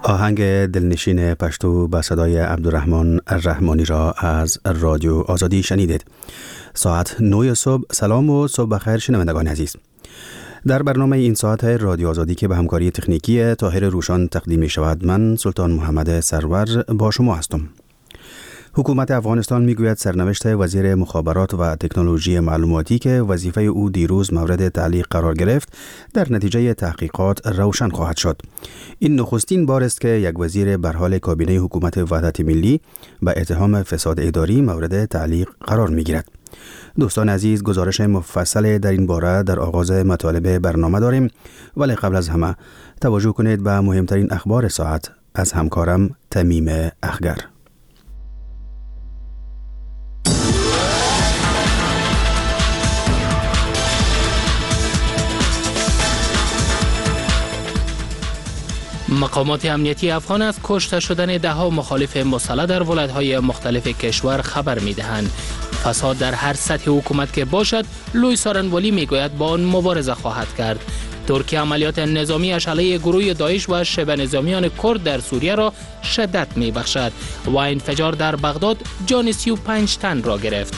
آهنگ دلنشین پشتو به صدای عبدالرحمن الرحمانی را از رادیو آزادی شنیدید. ساعت 9 صبح. سلام و صبح بخیر شنوندگان عزیز. در برنامه این ساعت رادیو آزادی که به همکاری تکنیکی طاهر روشان تقدیم می شود، من سلطان محمد سرور با شما هستم. حکومت افغانستان میگوید سرنوشت وزیر مخابرات و تکنولوژی معلوماتی که وظیفه او دیروز مورد تعلیق قرار گرفت در نتیجه تحقیقات روشن خواهد شد. این نخستین بار است که یک وزیر بر حال کابینه حکومت وحدت ملی به اتهام فساد اداری مورد تعلیق قرار میگیرد. دوستان عزیز، گزارش مفصل در این باره در آغاز مطالب برنامه داریم، ولی قبل از همه توجه کنید به مهمترین اخبار ساعت از همکارم تمیم اخگر. مقامات امنیتی افغان از کشته شدن ده‌ها مخالف مسلح در ولایت‌های مختلف کشور خبر می‌دهند. فساد در هر سطح حکومت که باشد، لوی سارنوالی می‌گوید با آن مبارزه خواهد کرد. ترکیه عملیات نظامی‌اش علیه گروه داعش و شبه نظامیان کرد در سوریه را شدت می‌بخشد و انفجار در بغداد جان 35 تن را گرفت.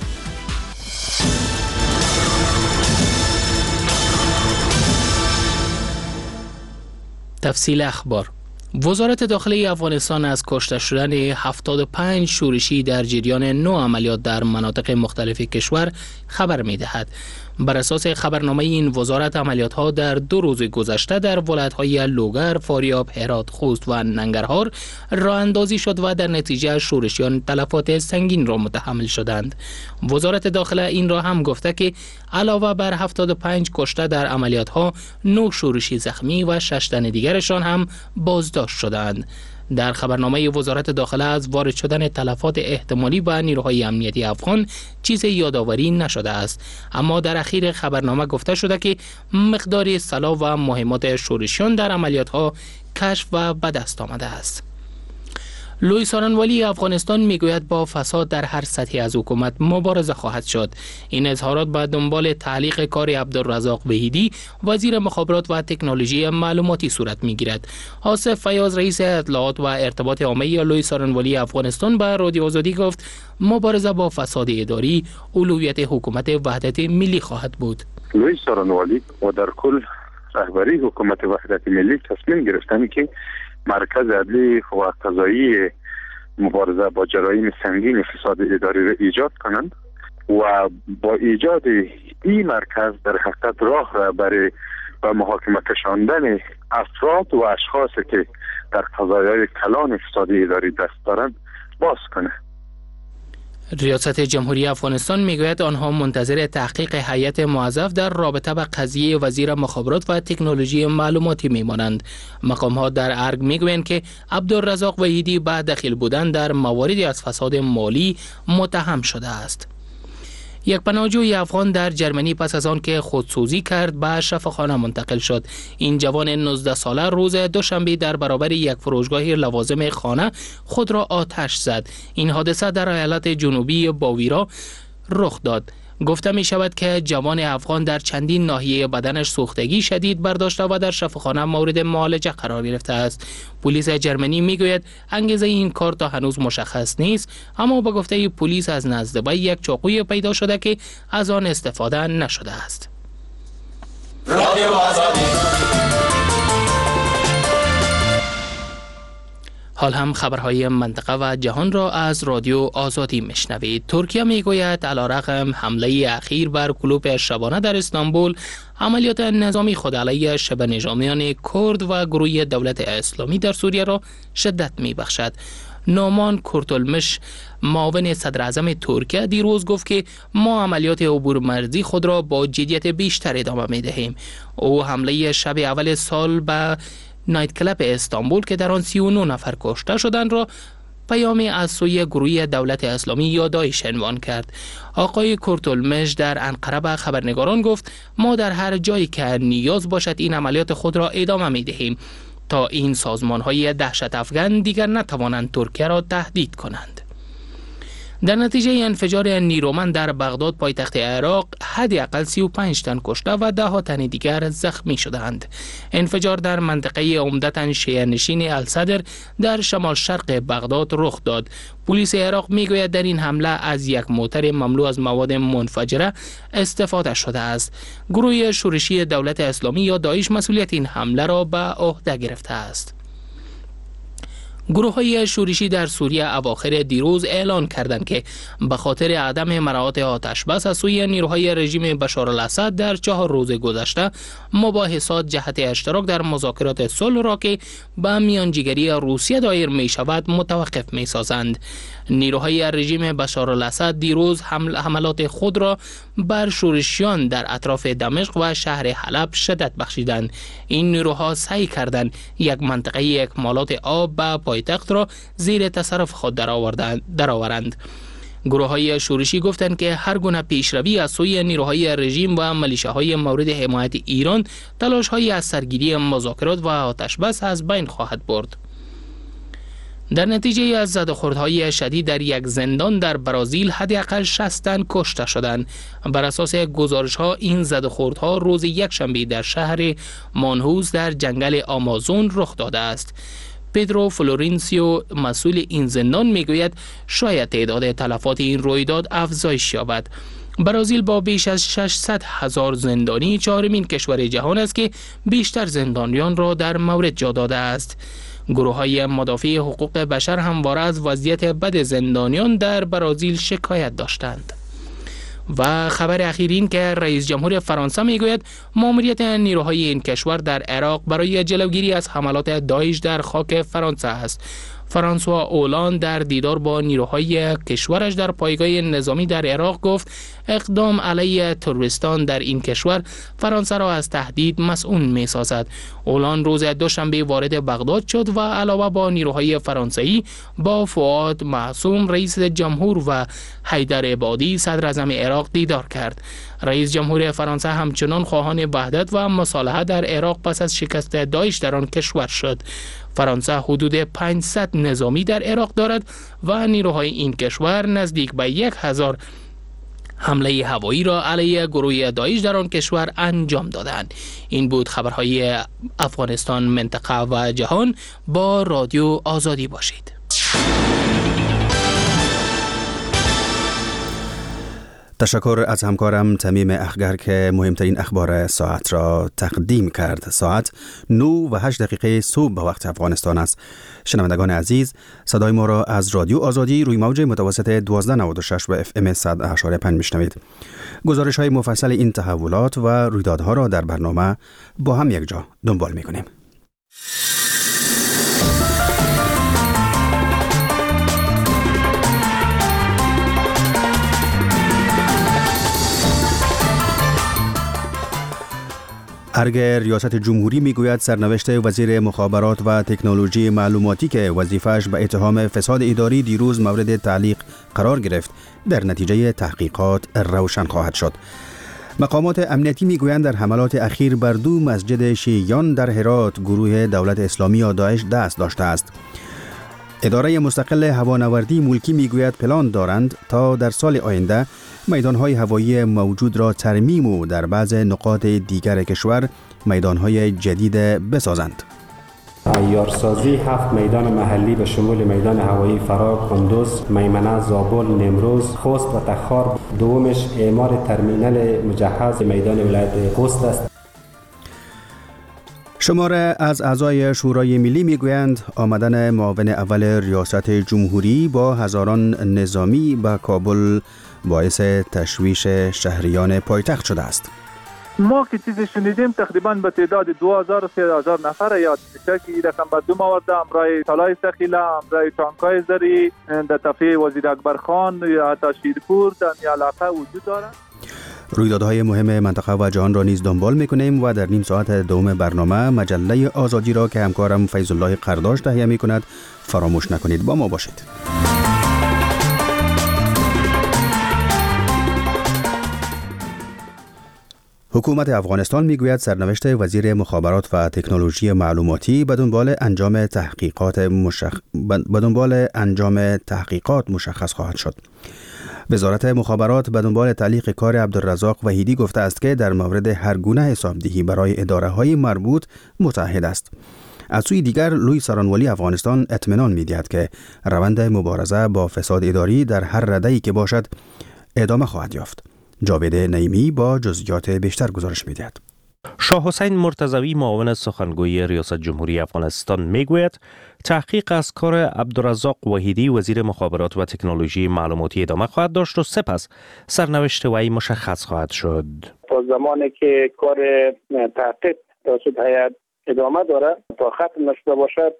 تفصیل اخبار. وزارت داخلی افغانستان از کشته شدن 75 شورشی در جریان 9 عملیات در مناطق مختلف کشور خبر می‌دهد. بر اساس خبرنامه این وزارت، عملیات‌ها در 2 روز گذشته در ولایت‌های لوگر، فاریاب، هرات، خوست و ننگرهار راه اندازی شد و در نتیجه شورشیان تلفات سنگین را متحمل شدند. وزارت داخله این را هم گفته که علاوه بر 75 کشته در عملیات‌ها، 9 شورشی زخمی و 6 تن دیگرشان هم بازداشت شدند. در خبرنامه وزارت داخله از وارد شدن تلفات احتمالی به نیروهای امنیتی افغان چیز یادآوری نشده است، اما در اخیر خبرنامه گفته شده که مقدار سلاح و مهمات شورشیان در عملیات‌ها کشف و به دست آمده است. لوی سارنوالی افغانستان میگوید با فساد در هر سطحی از حکومت مبارزه خواهد شد. این اظهارات به دنبال تعلیق کار عبدالرزاق وحیدی وزیر مخابرات و تکنولوژی معلوماتی صورت میگیرد. آصف فیاض رئیس اطلاعات و ارتباط عامه لوی سارنوالی افغانستان به رادیو آزادی گفت مبارزه با فساد اداری اولویت حکومت وحدت ملی خواهد بود. لوی سارنوالی و در کل رهبری حکومت وحدت ملی تصمیم گرفتند که مرکز عدلی و قضایی مبارزه با جرایم سنگین فساد اداری را ایجاد کنند و با ایجاد این مرکز در حقیقت راه را برای به محاکمه کشاندن افراد و اشخاصی که در قضایای کلان فساد اداری دست دارند باز کنند. ریاست جمهوری افغانستان میگوید آنها منتظر تحقیق هیئت موظف در رابطه با قضیه وزیر مخابرات و تکنولوژی معلوماتی میمانند. مقام‌ها در ارگ میگویند که عبدالرزاق وحیدی بعد دخیل بودن در مواردی از فساد مالی متهم شده است. یک پناهجوی افغان در جرمنی پس از آن که خودسوزی کرد به شفاخانه منتقل شد. این جوان 19 ساله روز دوشنبه در برابر یک فروشگاه لوازم خانه خود را آتش زد. این حادثه در ایالت جنوبی باویرا رخ داد. گفته می شود که جوان افغان در چندین ناحیه بدنش سوختگی شدید برداشته و در شفاخانه مورد معالجه قرار گرفته است. پلیس جرمنی می گوید انگیزه این کار تا هنوز مشخص نیست، اما به گفته پلیس از نزدیکی یک چاقوی پیدا شده که از آن استفاده نشده است. رادیو آزادی. حال هم خبرهای منطقه و جهان را از رادیو آزادی میشنوید. ترکیه میگوید علیرغم حمله اخیر بر کلوپ شبانه در استانبول، عملیات نظامی خود علیه شبه نظامیان کرد و گروه دولت اسلامی در سوریه را شدت میبخشد. نومان کورتولمش، معاون صدر اعظم ترکیه، دیروز گفت که ما عملیات عبور مرزی خود را با جدیت بیشتر ادامه میدهیم. او حمله شب اول سال به نایت کلاب استانبول که در آن 39 نفر کشته شدند را پیامی از سوی گروه دولت اسلامی یا داعش عنوان کرد. آقای کورتولمش در انقره به خبرنگاران گفت ما در هر جایی که نیاز باشد این عملیات خود را ادامه می دهیم تا این سازمان های دهشت افغان دیگر نتوانند ترکیه را تهدید کنند. در نتیجه انفجار نیرومند در بغداد پایتخت عراق حداقل 35 تن کشته و 10 تن دیگر زخمی شدند. انفجار در منطقه عمدتاً شیعه نشین الصدر در شمال شرق بغداد رخ داد. پلیس عراق میگوید در این حمله از یک موتر مملو از مواد منفجره استفاده شده است. گروه شورشی دولت اسلامی یا داعش مسئولیت این حمله را به عهده گرفته است. گروه‌های شورشی در سوریه اواخر دیروز اعلان کردند که به خاطر عدم مراعات آتش بس از سوی نیروهای رژیم بشار الاسد در 4 روز گذشته مباحثات جهت اشتراک در مذاکرات صلح را که به میانجیگری روسیه دایر می شود متوقف می سازند. نیروهای رژیم بشار الاسد دیروز حملات خود را بر شورشیان در اطراف دمشق و شهر حلب شدت بخشیدند. این نیروها سعی کردند یک منطقه اکمالات آب به پایتخت را زیر تصرف خود درآورند. گروه‌های شورشی گفتند که هر گونه پیشروی از سوی نیروهای رژیم و ملیشه‌های مورد حمایت ایران تلاش‌های از سرگیری مذاکرات و آتش‌بس از بین خواهد برد. در نتیجه از زدوخوردهای شدید در یک زندان در برزیل حداقل 60 تن کشته شدند. بر اساس گزارش‌ها این زدوخوردها روز یکشنبه در شهر مانهوس در جنگل آمازون رخ داده است. پدرو فلورنسیو مسئول این زندان میگوید شاید تعداد تلفات این رویداد افزایش یابد. برزیل با بیش از 600,000 زندانی 4مین کشور جهان است که بیشتر زندانیان را در مورد جا داده است. گروه‌های مدافع حقوق بشر همواره از وضعیت بد زندانیان در برزیل شکایت داشتند. و خبر اخیر این که رئیس جمهور فرانسه میگوید ماموریت نیروهای این کشور در عراق برای جلوگیری از حملات داعش در خاک فرانسه است. فرانسوا اولاند در دیدار با نیروهای کشورش در پایگاه نظامی در عراق گفت اقدام علیه تروریستان در این کشور فرانسه را از تهدید مسئول می سازد. اولاند روز دوشنبه وارد بغداد شد و علاوه با نیروهای فرانسوی با فؤاد معصوم رئیس جمهور و حیدر عبادی صدر اعظم عراق دیدار کرد. رئیس جمهور فرانسه همچنان خواهان وحدت و مصالحه در عراق پس از شکست داعش در آن کشور شد. فرانسه حدود 500 نظامی در عراق دارد و نیروهای این کشور نزدیک به 1000 حمله هوایی را علیه گروه داعش در آن کشور انجام دادند. این بود خبرهای افغانستان، منطقه و جهان. با رادیو آزادی باشید. تشکر از همکارم تمیم اخگر که مهمترین اخبار ساعت را تقدیم کرد. ساعت 9:08 صبح به وقت افغانستان است. شنوندگان عزیز، صدای ما را از رادیو آزادی روی موج متوسط 1296 و FM 100.5 میشنوید. گزارش های مفصل این تحولات و رویدادها را در برنامه با هم یک جا دنبال میکنیم. ارگ ریاست جمهوری میگوید سرنوشت وزیر مخابرات و تکنولوژی معلوماتی که وظیفه‌اش به اتهام فساد اداری دیروز مورد تعلیق قرار گرفت در نتیجه تحقیقات روشن خواهد شد. مقامات امنیتی میگویند در حملات اخیر بر 2 مسجد شیعیان در هرات گروه دولت اسلامی یا داعش دست داشته است. اداره مستقل هوانوردی ملکی میگوید پلان دارند تا در سال آینده میدانهای هوایی موجود را ترمیم و در بعض نقاط دیگر کشور میدانهای جدید بسازند. عیارسازی 7 میدان محلی به شمول میدان هوایی فرا، کندوز، میمنه، زابل، نمروز، خوست و تخار. دومش اعمار ترمینال مجهز میدان ولایت خوست است. شماره از اعضای شورای ملی میگویند آمدن معاون اول ریاست جمهوری با هزاران نظامی به کابل باعث تشویش شهریان پایتخت شده است. ما که چیزی شنیدیم تقریبا به تعداد 2000 و 3000 نفر یاد میشه که این رقم به 2 موارد امرای طلای سخیله، امرای تانکای زری در تفریح وزیر اکبر خان یا حتی شیرپور در این علاقه وجود دارند. رویدادهای مهم منطقه و جهان را نیز دنبال میکنیم و در نیم ساعت دوم برنامه مجله آزادی را که همکارم فیض الله قرداش تهیه میکند فراموش نکنید. با ما باشید. حکومت افغانستان میگوید سرنوشت وزیر مخابرات و تکنولوژی معلوماتی به دنبال انجام تحقیقات مشخص خواهد شد. وزارت مخابرات به دنبال تعلیق کار عبدالرزاق وحیدی گفته است که در مورد هر گونه حسابدهی برای اداره‌های مربوط متعهد است. از سوی دیگر لوی سارانوالی افغانستان اطمینان می‌دهد که روند مبارزه با فساد اداری در هر رده‌ای که باشد ادامه خواهد یافت. جاوید نعیمی با جزئیات بیشتر گزارش می‌دهد. شاه حسین مرتضوی معاون سخنگوی ریاست جمهوری افغانستان میگوید تحقیق از کار عبدالرزاق وحیدی وزیر مخابرات و تکنولوژی معلوماتی ادامه خواهد داشت و سپس سرنوشت وی مشخص خواهد شد. تا زمانی که کار تحقیق توسط هیئت ادامه داره تا ختم نشده باشد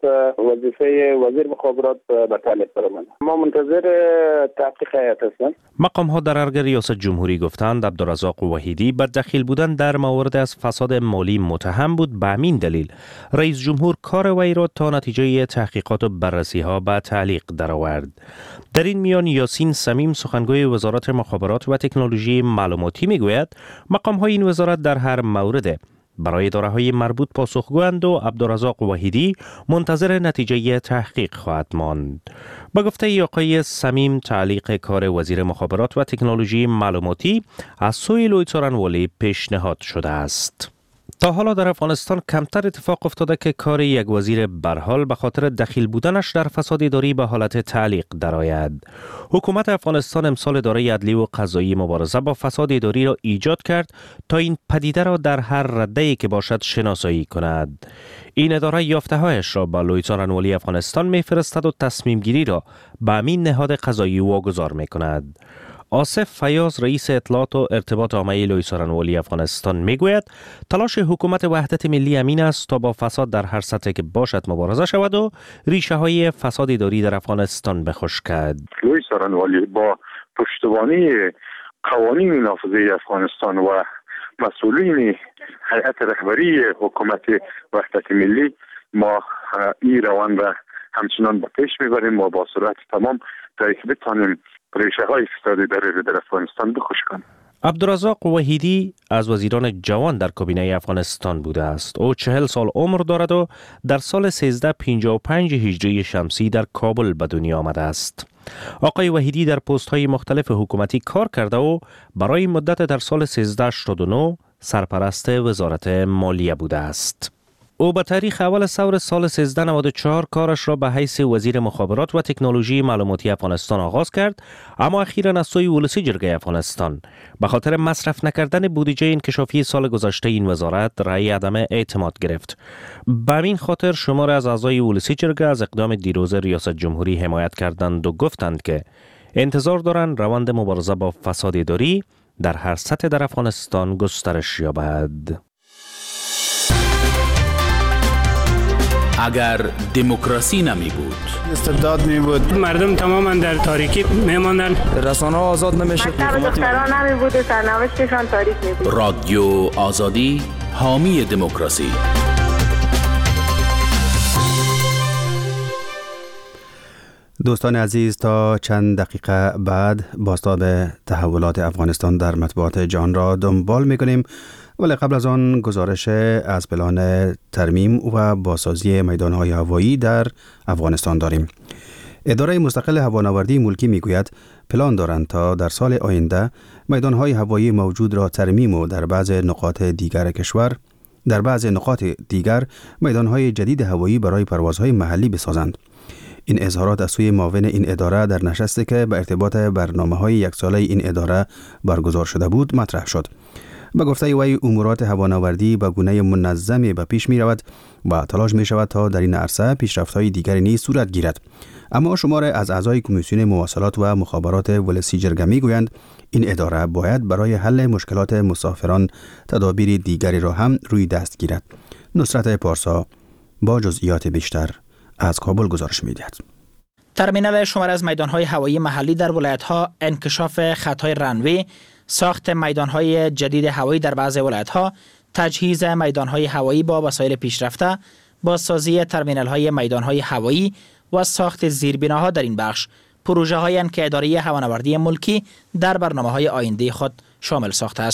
وظیفه وزیر مخابرات به تعلیق برآمد. ما منتظر تحقیق هیئت هستیم. مقام ها در ارگ ریاست جمهوری گفتند عبدالرزاق وحیدی با دخیل بودن در موارد از فساد مالی متهم بود. به همین دلیل رئیس جمهور کار وی را تا نتیجه تحقیقات و بررسی ها به تعلیق درآورد. در این میان یاسین صمیم سخنگوی وزارت مخابرات و تکنولوژی معلوماتی میگوید مقام های این وزارت در هر مورد برای اداره‌های مربوط پاسخگویند و عبدالرزاق وحیدی منتظر نتیجه تحقیق خواهد ماند. با گفته آقای صمیم تعلیق کار وزیر مخابرات و تکنولوژی معلوماتی از سوی لوی سارانوالی پیشنهاد شده است. تا حالا در افغانستان کمتر اتفاق افتاده که کار یک وزیر برحال به خاطر دخیل بودنش در فساد اداری به حالت تعلیق درآید. حکومت افغانستان امسال اداره عدلی و قضایی مبارزه با فساد اداری را ایجاد کرد تا این پدیده را در هر رده‌ای که باشد شناسایی کند. این اداره یافته‌هایش را به لوی سارانوالی افغانستان می‌فرستد و تصمیم گیری را به همین نهاد قضایی واگذار می‌کند. آصف فیاض رئیس اطلاعات و ارتباط عامه لوی سارانوالی افغانستان میگوید تلاش حکومت وحدت ملی امین است تا با فساد در هر سطحی که باشد مبارزه شود و ریشه های فساد اداری در افغانستان بخشکد. لوی سارانوالی با پشتیبانی قوانین نافذه افغانستان و مسئولین هیئت رهبری حکومت وحدت ملی ما این روند را همچنان به پیش میبریم و با سرعت تمام تا بتانیم ریشه های فساد اداری در افغانستان بخشکند. عبدالرزاق وحیدی از وزیران جوان در کابینه افغانستان بوده است. او 40 سال عمر دارد و در سال 1355 هجری شمسی در کابل به دنیا آمده است. آقای وحیدی در پست های مختلف حکومتی کار کرده و برای مدت در سال 1389 سرپرست وزارت مالیه بوده است. او به تاریخ اول ثور سال 1394 کارش را به حیث وزیر مخابرات و تکنولوژی معلوماتی افغانستان آغاز کرد، اما اخیراً از سوی ولسی جرگه افغانستان به خاطر مصرف نکردن بودجه انکشافی سال گذشته این وزارت رأی عدم اعتماد گرفت. به همین خاطر شمار از اعضای ولسی جرگه از اقدام دیروز ریاست جمهوری حمایت کردند و گفتند که انتظار دارند روند مبارزه با فساد اداری در هر سطح در افغانستان گسترش یابد. اگر دموکراسی نمی بود، استبداد می بود، مردم تماما در تاریکی می ماندن، رسانه ها آزاد نمی شد، دختران نمی بود، سرنوشتشان تاریک می بود. رادیو آزادی حامی دموکراسی. دوستان عزیز، تا چند دقیقه بعد بازتاب تحولات افغانستان در مطبوعات جهان را دنبال می‌کنیم، ولی قبل از آن گزارش از پلان ترمیم و بازسازی میدان‌های هوایی در افغانستان داریم. اداره مستقل هوانوردی ملکی میگوید پلان دارند تا در سال آینده میدان‌های هوایی موجود را ترمیم و در بعض نقاط دیگر میدان‌های جدید هوایی برای پروازهای محلی بسازند. این اظهارات از سوی معاون این اداره در نشستی که به ارتباط برنامه‌های یک ساله این اداره برگزار شده بود مطرح شد. به گفته وی امورات هوانوردی به گونه منظمی به پیش می رود و تلاش می شود تا در این عرصه پیشرفت‌های دیگری نیز صورت گیرد. اما شمار از اعضای کمیسیون مواصلات و مخابرات ولسی جرگه می گویند این اداره باید برای حل مشکلات مسافران تدابیر دیگری را هم روی دست گیرد. نصرت پارسا با جزئیات بیشتر از کابل گزارش می‌دهد. ترمینال شمار از میدان‌های هوایی محلی در ولایت‌ها، انکشاف خط‌های رنوی، ساخت میدان‌های جدید هوایی در بعضی ولایت‌ها، تجهیز میدان‌های هوایی با وسایل پیشرفته، بازسازی ترمینال‌های میدان‌های هوایی و ساخت زیربناها در این بخش پروژه‌هایی که اداره هوانوردی ملکی در برنامه‌های آینده خود شامل ساخته است.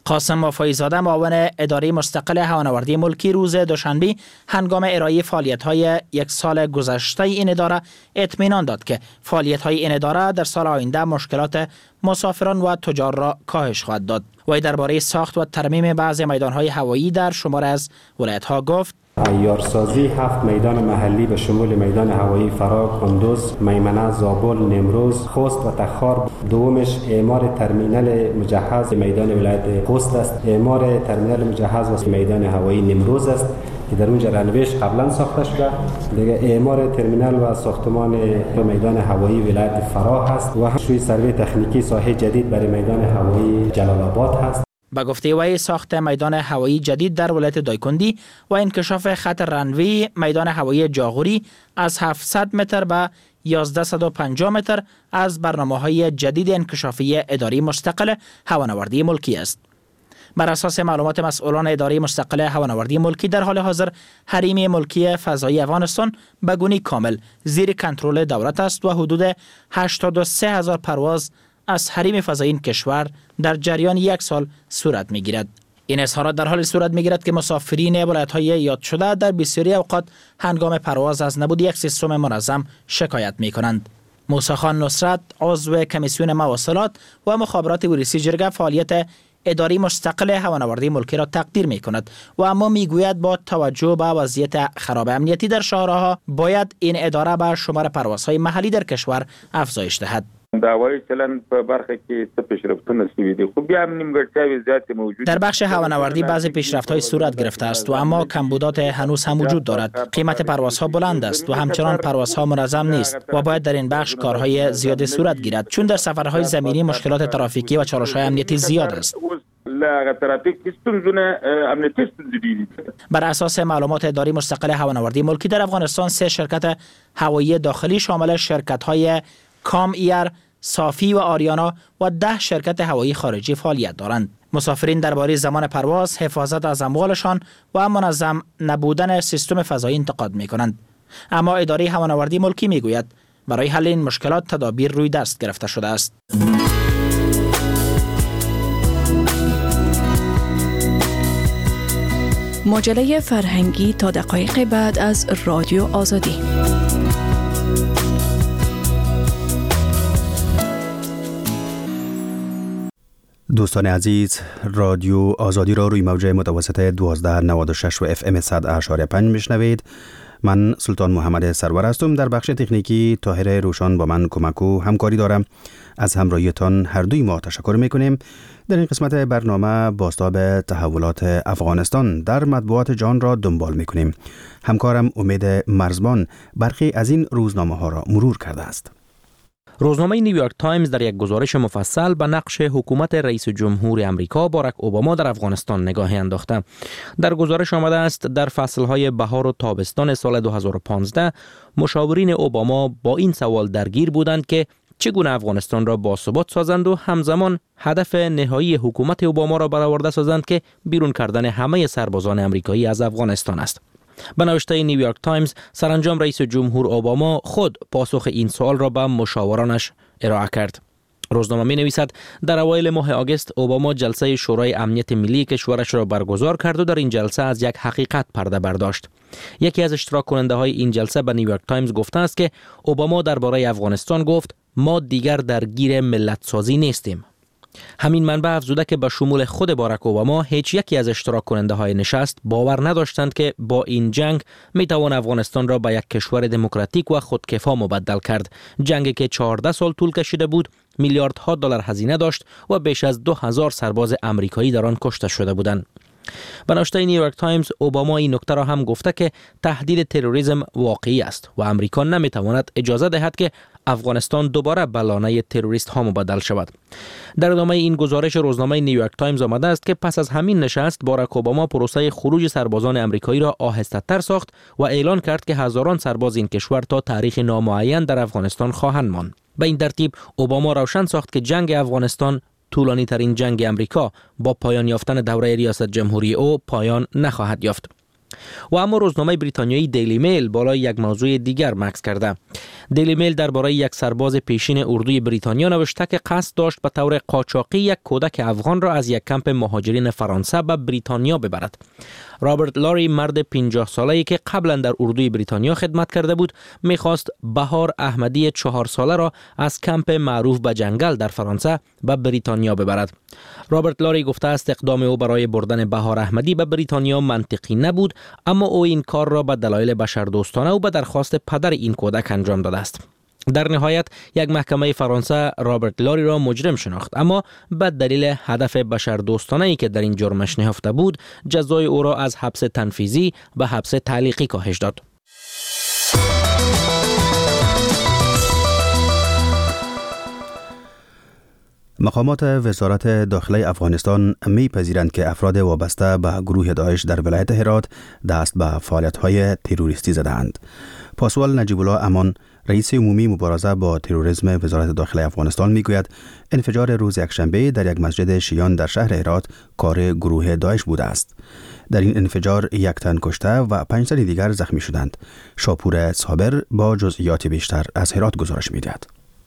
قاسم وفایزاده معاون اداره مستقل هوانوردی ملکی روز دوشنبه هنگام ارائه فعالیت‌های یک سال گذشته این اداره اطمینان داد که فعالیت‌های این اداره در سال آینده مشکلات مسافران و تجار را کاهش خواهد داد. وی درباره ساخت و ترمیم بعضی میدان‌های هوایی در شمار از ولایت‌ها گفت: عیارسازی 7 میدان محلی به شمول میدان هوایی فرا، کندوز، میمنه، زابل، نیمروز، خوست و تخار. دومش اعمار ترمینال مجهز میدان ولایت خوست است. اعمار ترمینال مجهز و میدان هوایی نیمروز است که در اونجا رنویش قبلا ساخته شده. دیگه اعمار ترمینال و ساختمان میدان هوایی ولایت فرا هست و شروع سروی تکنیکی ساحه جدید برای میدان هوایی جلال آباد هست. به گفته وی ساخت میدان هوایی جدید در ولایت دایکندی و انکشاف خط رنوی میدان هوایی جاغوری از 700 متر به 1150 متر از برنامه‌های جدید انکشافی اداره مستقل هوانوردی ملکی است. بر اساس معلومات مسئولان اداره مستقل هوانوردی ملکی در حال حاضر حریم ملکی فضایی افغانستان به گونی کامل زیر کنترل دولت است و حدود 83,000 پرواز از حریم فضایی این کشور در جریان یک سال صورت می‌گیرد. این اظهارات در حال صورت می‌گیرد که مسافرین ولایت‌های یاد شده در بسیاری اوقات هنگام پرواز از نبود یک سیستم منظم شکایت می‌کنند. موسی خان نصرت عضو کمیسیون مواصلات و مخابرات ورزشی جرگه فعالیت اداره مستقل هوانوردی ملکی را تقدیر می‌کند و اما می‌گوید با توجه به وضعیت خراب امنیتی در شاهراه‌ها باید این اداره به شمار پروازهای محلی در کشور افزایش دهد. دعوای چلن په برخه کې څه پیشرفتونه شوي دي خو بیا هم نیمګړتیاوې زیاتې موجود در بخش هوانوردی بعضی پیشرفت‌های صورت گرفته است و اما کمبودات هنوز هم وجود دارد. قیمت پروازها بلند است و همچنان پروازها منظم نیست و باید در این بخش کارهای زیادی صورت گیرد چون در سفرهای زمینی مشکلات ترافیکی و چالش‌های امنیتی زیاد است. بر اساس معلومات اداره مستقل هوانوردی ملکی در افغانستان 3 شرکت هوایی داخلی شامل شرکت‌های کام ایر، صافی و آریانا و 10 شرکت هوایی خارجی فعالیت دارند. مسافرین درباره زمان پرواز، حفاظت از اموالشان و منظم نبودن سیستم فضایی انتقاد می‌کنند. اما اداره هوانوردی ملکی می‌گوید برای حل این مشکلات تدابیر روی دست گرفته شده است. مجله فرهنگی تا دقایق بعد از رادیو آزادی. دوستان عزیز، رادیو آزادی را روی موج متوسط 1296 و FM 100.5 میشنوید. من سلطان محمد سرور هستم. در بخش تکنیکی طاهر روشان با من کمک و همکاری دارم. از همراهیتان هر دوی ما تشکر میکنیم. در این قسمت برنامه بازتاب تحولات افغانستان در مطبوعات جهان را دنبال میکنیم. همکارم امید مرزبان برخی از این روزنامه ها را مرور کرده است. روزنامه نیویورک تایمز در یک گزارش مفصل به نقش حکومت رئیس جمهور امریکا باراک اوباما در افغانستان نگاهی انداخته. در گزارش آمده است در فصلهای بهار و تابستان سال 2015 مشاورین اوباما با این سوال درگیر بودند که چگونه افغانستان را باثبات سازند و همزمان هدف نهایی حکومت اوباما را برآورده سازند که بیرون کردن همه سربازان آمریکایی از افغانستان است. به نوشته نیویورک تایمز سرانجام رئیس جمهور اوباما خود پاسخ این سوال را به مشاورانش ارائه کرد. روزنامه می نویسد در اوایل ماه آگوست اوباما جلسه شورای امنیت ملی کشورش را برگزار کرد و در این جلسه از یک حقیقت پرده برداشت. یکی از اشتراک کننده های این جلسه به نیویورک تایمز گفته است که اوباما درباره افغانستان گفت ما دیگر درگیر ملت سازی نیستیم. همین منبع افزوده که به شمول خود باراک اوباما هیچ یکی از اشتراک کننده های نشست باور نداشتند که با این جنگ می توان افغانستان را به یک کشور دموکراتیک و خودکفا مبدل کرد. جنگی که 14 سال طول کشیده بود، میلیاردها دلار هزینه داشت و بیش از 2000 سرباز آمریکایی در آن کشته شده بودند. به نوشته نیویورک تایمز اوباما این نکته را هم گفته که تهدید تروریسم واقعی است و آمریکا نمی تواند اجازه دهد که افغانستان دوباره به لانه تروریست ها مبدل شود. در ادامه این گزارش روزنامه نیویورک تایمز آمده است که پس از همین نشست باراک اوباما پروسه خروج سربازان آمریکایی را آهسته‌تر ساخت و اعلان کرد که هزاران سرباز این کشور تا تاریخ نامعین در افغانستان خواهند ماند. به این ترتیب اوباما روشن ساخت که جنگ افغانستان طولانی ترین جنگ امریکا با پایان یافتن دوره ریاست جمهوری او پایان نخواهد یافت. و اما روزنامه بریتانیایی دیلی میل بالای یک موضوع دیگر مکث کرده. دیلی میل درباره یک سرباز پیشین اردوی بریتانیا نوشته که قصد داشت به طور قاچاقی یک کودک افغان را از یک کمپ مهاجرین فرانسه به بریتانیا ببرد. رابرت لاری، مرد 50 ساله‌ای که قبلا در اردوی بریتانیا خدمت کرده بود، می‌خواست بهار احمدی 4 ساله را از کمپ معروف به جنگل در فرانسه به بریتانیا ببرد. رابرت لاری گفته است اقدام او برای بردن بهار احمدی به بریتانیا منطقی نبود، اما او این کار را به دلایل بشردوستانه و به درخواست پدر این کودک انجام داده است. در نهایت یک محکمه فرانسه رابرت لاری را مجرم شناخت، اما به دلیل هدف بشردوستانه‌ای که در این جرمش نهفته بود، جزای او را از حبس تنفیذی به حبس تعلیقی کاهش داد. مقامات وزارت داخله افغانستان می‌پذیرند که افراد وابسته به گروه داعش در ولایت هرات دست به فعالیت‌های تروریستی زدند. پاسوال نجیب الله امان، رئیس عمومی مبارزه با تروریسم وزارت داخله افغانستان میگوید انفجار روز یکشنبه در یک مسجد شیعیان در شهر هرات کار گروه داعش بوده است. در این انفجار 1 تن کشته و 5 تن دیگر زخمی شدند. شاپور صابر با جزئیات بیشتر از هرات گزارش می‌دهد.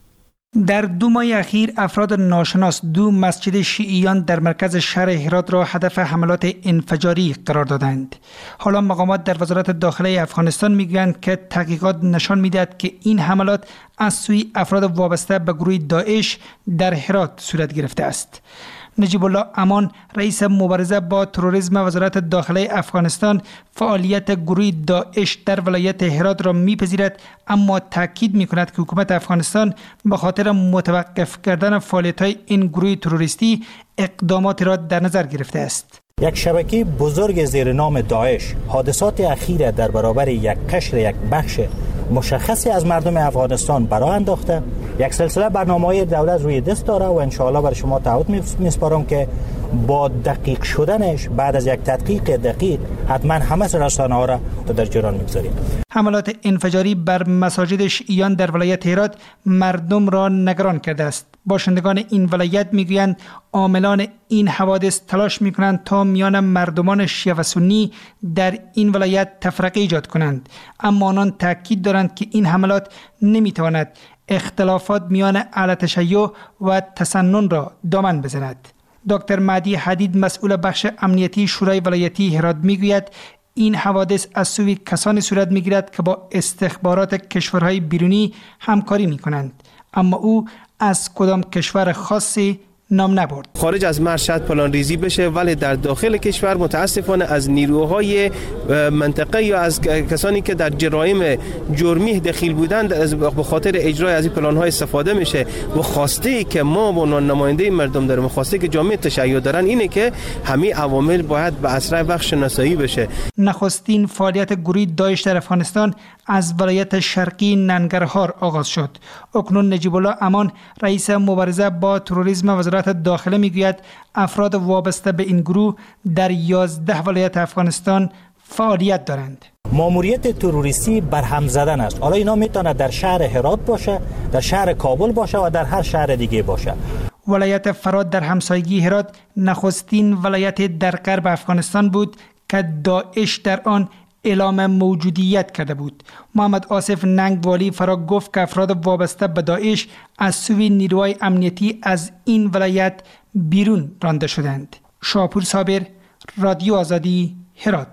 در 2 ماه اخیر افراد ناشناس 2 مسجد شیعیان در مرکز شهر هرات را هدف حملات انفجاری قرار دادند. حالا مقامات در وزارت داخله افغانستان میگویند که تحقیقات نشان میدهد که این حملات از سوی افراد وابسته به گروه داعش در هرات صورت گرفته است. نجیب الله امان، رئیس مبارزه با تروریسم وزارت داخله افغانستان، فعالیت گروه داعش در ولایت هرات را میپذیرد، اما تاکید میکند که حکومت افغانستان به خاطر متوقف کردن فعالیت‌های این گروه تروریستی اقدامات را در نظر گرفته است. یک شبکه بزرگ زیر نام داعش حادثات اخیر در برابر یک قشر، یک بخش مشخصی از مردم افغانستان برای انداخته. یک سلسله برنامه‌های دولت روی دست داره و انشاءالله برای شما تعهد میسپارم که با دقیق شدنش بعد از یک تدقیق دقیق حتما همه رسانه‌ها را در جریان می‌گذاریم. حملات انفجاری بر مساجد شیعیان در ولایت هرات مردم را نگران کرده است. باشندگان این ولایت میگویند عاملان این حوادث تلاش میکنند تا میان مردمان شیعه و سنی در این ولایت تفرقه ایجاد کنند، اما آنان تاکید دارند که این حملات نمیتواند اختلافات میان اهل تشیع و تسنن را دامن بزند. دکتر مهدی حدید، مسئول بخش امنیتی شورای ولایتی هرات میگوید این حوادث از سوی کسانی صورت میگیرد که با استخبارات کشورهای بیرونی همکاری میکنند، اما او از کدام کشور خاصی نام نبرد. خارج از مرز شاید پلان ریزی بشه، ولی در داخل کشور متاسفانه از نیروهای منطقه یا از کسانی که در جرایم جرمی دخیل بودند به خاطر اجرای از این پلان‌ها استفاده میشه و خواسته که ما به عنوان نماینده مردم داریم، خواسته که جامعه تشیع دارن اینه که همه عوامل باید به اسرع وقت شناسایی بشه. نخستین فعالیت گروه داعش در افغانستان از ولایت شرقی ننگرهار آغاز شد. اکنون نجیب الله امان، رئیس مبارزه با تروریسم وزارت داخله میگوید افراد وابسته به این گروه در 11 ولایت افغانستان فعالیت دارند. ماموریت تروریستی برهم زدن است. حالا اینا میتونه در شهر هرات باشه، در شهر کابل باشه و در هر شهر دیگه باشه. ولایت فرات در همسایگی هرات نخستین ولایت در غرب افغانستان بود که داعش در آن اعلام موجودیت کرده بود. محمد آصف ننگ والی فرا گفت که افراد وابسته به داعش از سوی نیروهای امنیتی از این ولایت بیرون رانده شدند. شاپور صابر، رادیو آزادی، هرات.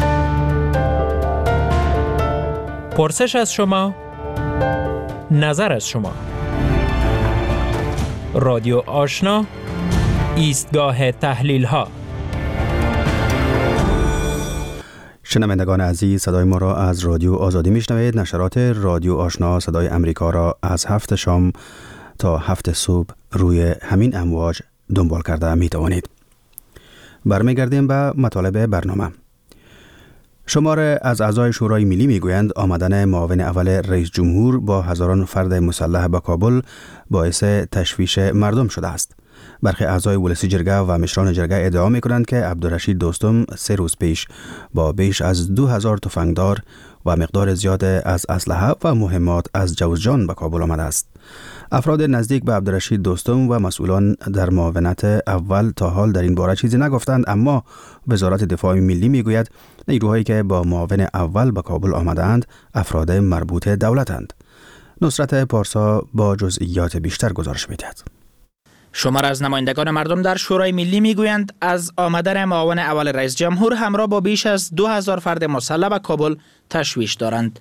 پرسش از شما، نظر از شما. رادیو آشنا، ایستگاه تحلیل ها. شنوندگان عزیز، صدای ما را از رادیو آزادی میشنوید. نشرات رادیو آشنا صدای امریکا را از 7 شام تا 7 صبح روی همین امواج دنبال کرده می توانید. برمیگردیم به مطالب برنامه. شمار از اعضای شورای ملی میگویند آمدن معاون اول رئیس جمهور با هزاران فرد مسلح به کابل باعث تشویش مردم شده است. برخی اعضای ولسی جرگه و مشران جرگه ادعا می‌کنند که عبدالرشید دوستم 3 روز پیش با بیش از 2000 تفنگدار و مقدار زیاد از اسلحه و مهمات از جوزجان به کابل آمده است. افراد نزدیک به عبدالرشید دوستم و مسئولان در معاونت اول تا حال در این باره چیزی نگفتند، اما وزارت دفاع ملی میگوید نیروهایی که با معاون اول به کابل آمدند افراد مربوط دولتند. نصرت پارسا با جزئیات بیشتر گزارش می‌دهد. شمار از نمایندگان مردم در شورای ملی میگویند از آمدن معاون اول رئیس جمهور همراه با بیش از 2000 فرد مسلح به کابل تشویش دارند.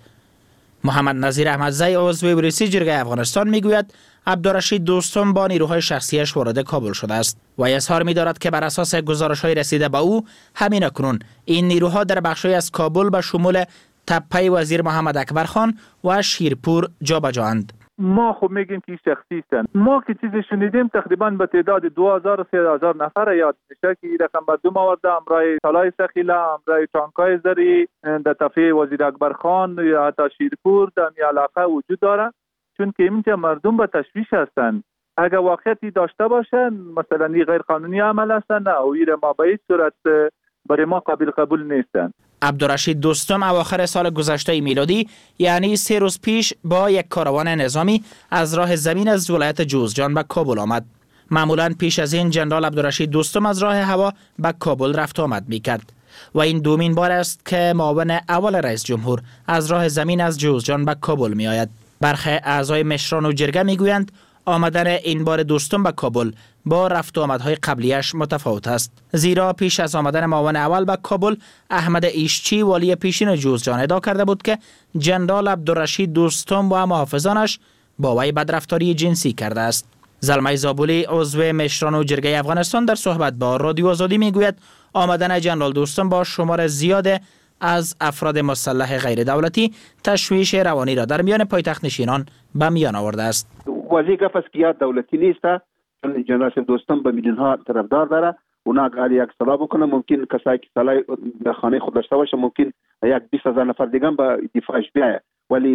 محمد نظیر احمدزی عضو ولسی جرگه افغانستان میگوید عبدالرشید دوستم با نیروهای شخصیش وارد کابل شده است و اظهار می‌دارد که بر اساس گزارش‌های رسیده به او همین اکنون این نیروها در بخش‌های از کابل به شمول تپه وزیر محمد اکبر خان و شیرپور جابجااند. ما خب میگیم که شخصی هستند. ما که چیزی شنیدیم تقریبا به تعداد 2000 و 3000 نفر یاد میشه که رقم به 2 مورد امرای طلای سخیله، امرای چانکای زری، در تفه وزیر اکبر خان یا حتی شیرپور در این علاقه وجود داره، چون که اینجا مردم به تشویش هستند. اگر واقعیتی داشته باشن مثلا این غیر قانونی عمل هستند او ما به هیچ صورت برای ما قابل قبول نیستند. عبدالرشید دوستم اواخر سال گذشته میلادی یعنی 3 روز پیش با یک کاروان نظامی از راه زمین از ولایت جوزجان به کابل آمد. معمولا پیش از این جنرال عبدالرشید دوستم از راه هوا به کابل رفت آمد میکرد و این دومین بار است که معاون اول رئیس جمهور از راه زمین از جوزجان به کابل می آید. برخی اعضای مشران و جرگه میگویند آمدن این بار دوستم به کابل با رفت و آمدهای قبلیش متفاوت است، زیرا پیش از آمدن معاون اول به کابل احمد ایشچی والی پیشین جوزجان ادعا کرده بود که جنرال عبدالرشید دوستم و محافظانش با وی بدرفتاری جنسی کرده است. زلمه زابولی عضو مشران و جرگه افغانستان در صحبت با رادیو آزادی میگوید آمدن جنرال دوستم با شمار زیاد از افراد مسلح غیر دولتی تشویش روانی را در میان پایتخت نشینان به میان آورده است. واضح گفت است که یاد دولتی نیست، چون جنرال دوستم به میلیون ها طرفدار داره. اونا اگر یک صلاح بکنه ممکن کسایی که صلاح در خانه خود داشته باشه ممکن یک 20000 نفر دیگه به دفاعش بیاید، ولی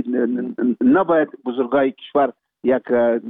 نباید بزرگای کشور یک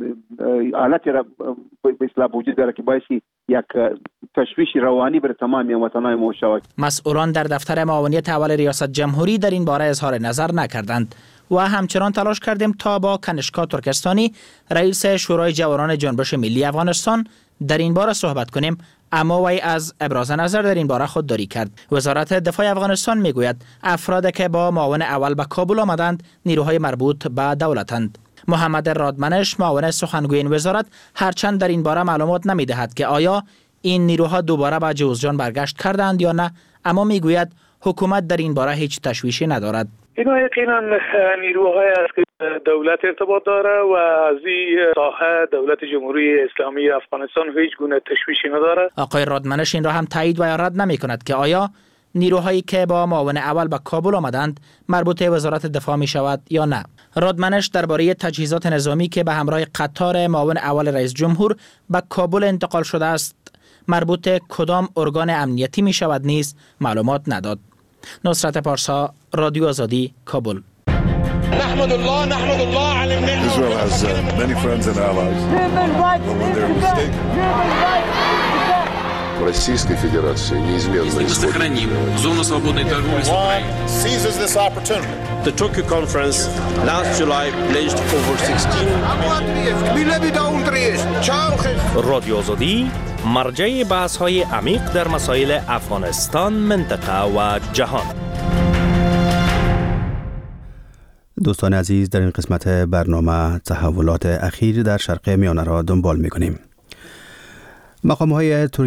حالتی را به اصطلاح وجود داره که باعثی یک تشویش روانی بر تمامی وطنای ما شود. مسئولان در دفتر معاونیت اول ریاست جمهوری در این باره اظهار نظر نکردند و همچنان تلاش کردیم تا با کنشکا ترکستانی رئیس شورای جوانان جنبش ملی افغانستان در این باره صحبت کنیم، اما وی از ابراز نظر در این باره خودداری کرد. وزارت دفاع افغانستان میگوید افرادی که با معاون اول به کابل آمدند نیروهای مربوط به دولتند. محمد رادمنش معاون سخنگوی این وزارت هرچند در این باره معلومات نمیدهد که آیا این نیروها دوباره به جوزجان برگشت کردند یا نه، اما میگوید حکومت در این باره هیچ تشویشی ندارد. اینا یقینا نیروهای است که دولت ارتباط داره و از این ساحه دولت جمهوری اسلامی افغانستان هیچ گونه تشویشی نداره. آقای رادمنش این را هم تایید و رد نمی کند که آیا نیروهایی که با معاون اول به کابل آمدند مربوط وزارت دفاع می شود یا نه. رادمنش درباره تجهیزات نظامی که به همراه قطار معاون اول رئیس جمهور به کابل انتقال شده است مربوط کدام ارگان امنیتی می شود نیز معلومات نداد. نصرت پارسا، رادیو آزادی، کابل. نحمد الله على النعمة. Israel has many friends and allies. В Российской Федерации неизменно мы сохраним зону свободной торговли с Украиной. Seizes this opportunity. The Tokyo conference last July pledged over 16 رادیو آزادی مرجع بحث‌های عمیق در مسائل افغانستان، منطقه و جهان. دوستان عزیز، در این قسمت برنامه تحولات اخیر در شرق میانه را دنبال می‌کنیم. مقام‌های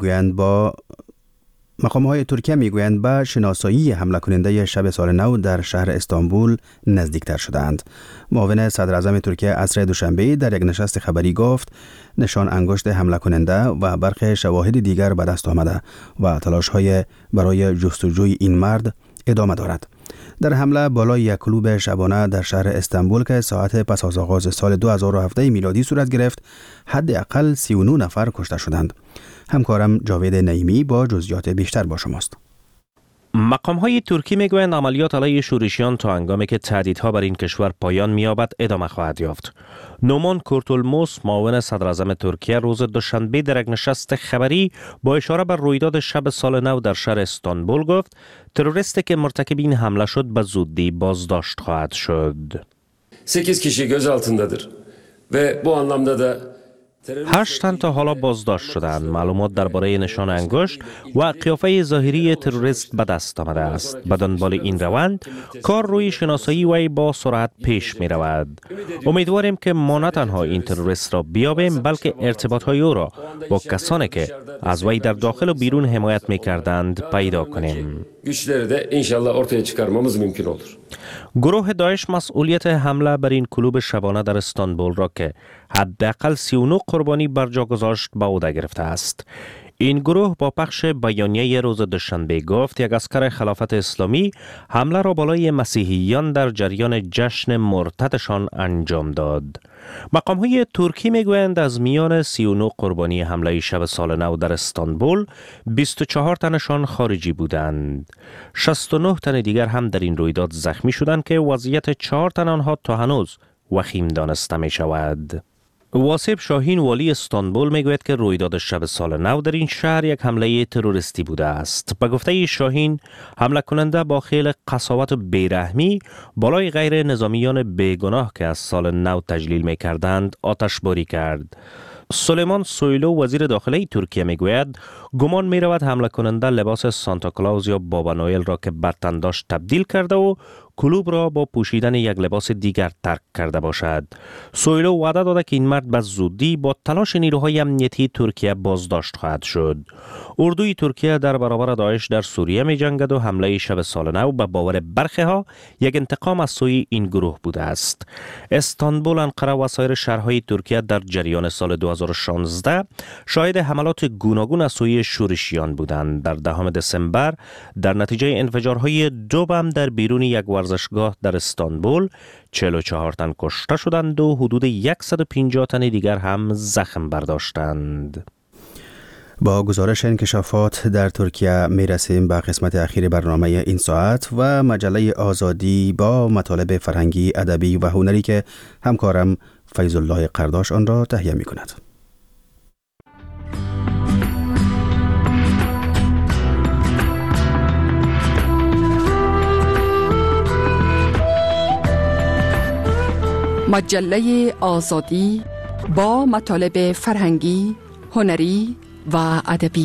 ترکیه میگویند به شناسایی حمله کننده شب سال نو در شهر استانبول نزدیکتر شدند. معاون صدر اعظم ترکیه عصر دوشنبه در یک نشست خبری گفت نشان انگشت حمله کننده و برخی شواهد دیگر به دست آمده و تلاش‌های برای جستجوی این مرد ادامه دارد. در حمله بالای یک کلوب شبانه در شهر استانبول که ساعت پس از آغاز سال 2017 میلادی صورت گرفت، حداقل 39 نفر کشته شدند. همکارم جاوید نعیمی با جزئیات بیشتر با شماست. مقام‌های ترکی میگویند عملیات علیه شورشیان تا هنگامی که تهدیدها بر این کشور پایان می‌یابد ادامه خواهد یافت. نومان کورتولموس معاون صدر اعظم ترکیه روز دوشنبه در یک نشست خبری با اشاره بر رویداد شب سال نو در شهر استانبول گفت تروریستی که مرتکب این حمله شد به زودی بازداشت خواهد شد. 8 kişi gözaltındadır ve bu anlamda da 8 تن تا حالا بازداشت شدند. معلومات درباره نشان انگشت و قیافه ظاهری تروریست به دست آمده است. به دنبال این روند کار روی شناسایی وی با سرعت پیش می رود. امیدواریم که ما نه تنها این تروریست را بیابیم بلکه ارتباط های او را با کسانی که از وی در داخل و بیرون حمایت می کردند پیدا کنیم. güçleri de inşallah ortaya çıkarmamız mümkün olur. گروه داعش مسئولیت حمله بر این کلوب شبانه در استانبول را که حداقل 39 قربانی بر جا گذاشت به عهده گرفته است. این گروه با پخش بیانیه روز دوشنبه گفت یک عسکر خلافت اسلامی حمله را بالای مسیحیان در جریان جشن مرتدشان انجام داد. مقام‌های ترکی میگویند از میان 39 قربانی حمله شب سال نو در استانبول 24 تنشان خارجی بودند. 69 تن دیگر هم در این رویداد زخمی شدند که وضعیت 4 تن آنها تا هنوز وخیم دانسته می شود. واسب شاهین والی استانبول میگوید که رویداد شب سال نو در این شهر یک حمله تروریستی بوده است. به گفته شاهین حمله کننده با خیل قساوت و بیرحمی بالای غیر نظامیان بیگناه که از سال نو تجلیل میکردند آتشباری کرد. سلیمان سویلو وزیر داخلی ترکیه میگوید گمان میرود حمله کننده لباس سانتا کلاوز یا بابا نوئل را که بر تن داشت تبدیل کرده و کلوب را با پوشیدن یک لباس دیگر ترک کرده باشد. سویلو وعده داده که این مرد به زودی با تلاش نیروهای امنیتی ترکیه بازداشت خواهد شد. اردوی ترکیه در برابر داعش در سوریه می جنگد و حمله شب سال نو به باور برخی ها یک انتقام از سوی این گروه بوده است. استانبول، انقره و سایر شهرهای ترکیه در جریان سال 2016 شاهد حملات گوناگون از سوی شورشیان بودند. در 10 دسامبر در نتیجه انفجارهای 2 بم در بیرون یک ورزشگاه در استانبول 44 تن کشته شدند و حدود 150 تن دیگر هم زخم برداشتند. با گزارش انکشافات در ترکیه می رسیم به قسمت اخیر برنامه این ساعت و مجله آزادی با مطالب فرهنگی، ادبی و هنری که همکارم فیض الله قرداش آن را تهیه می کند. مجله آزادی با مطالب فرهنگی، هنری و ادبی.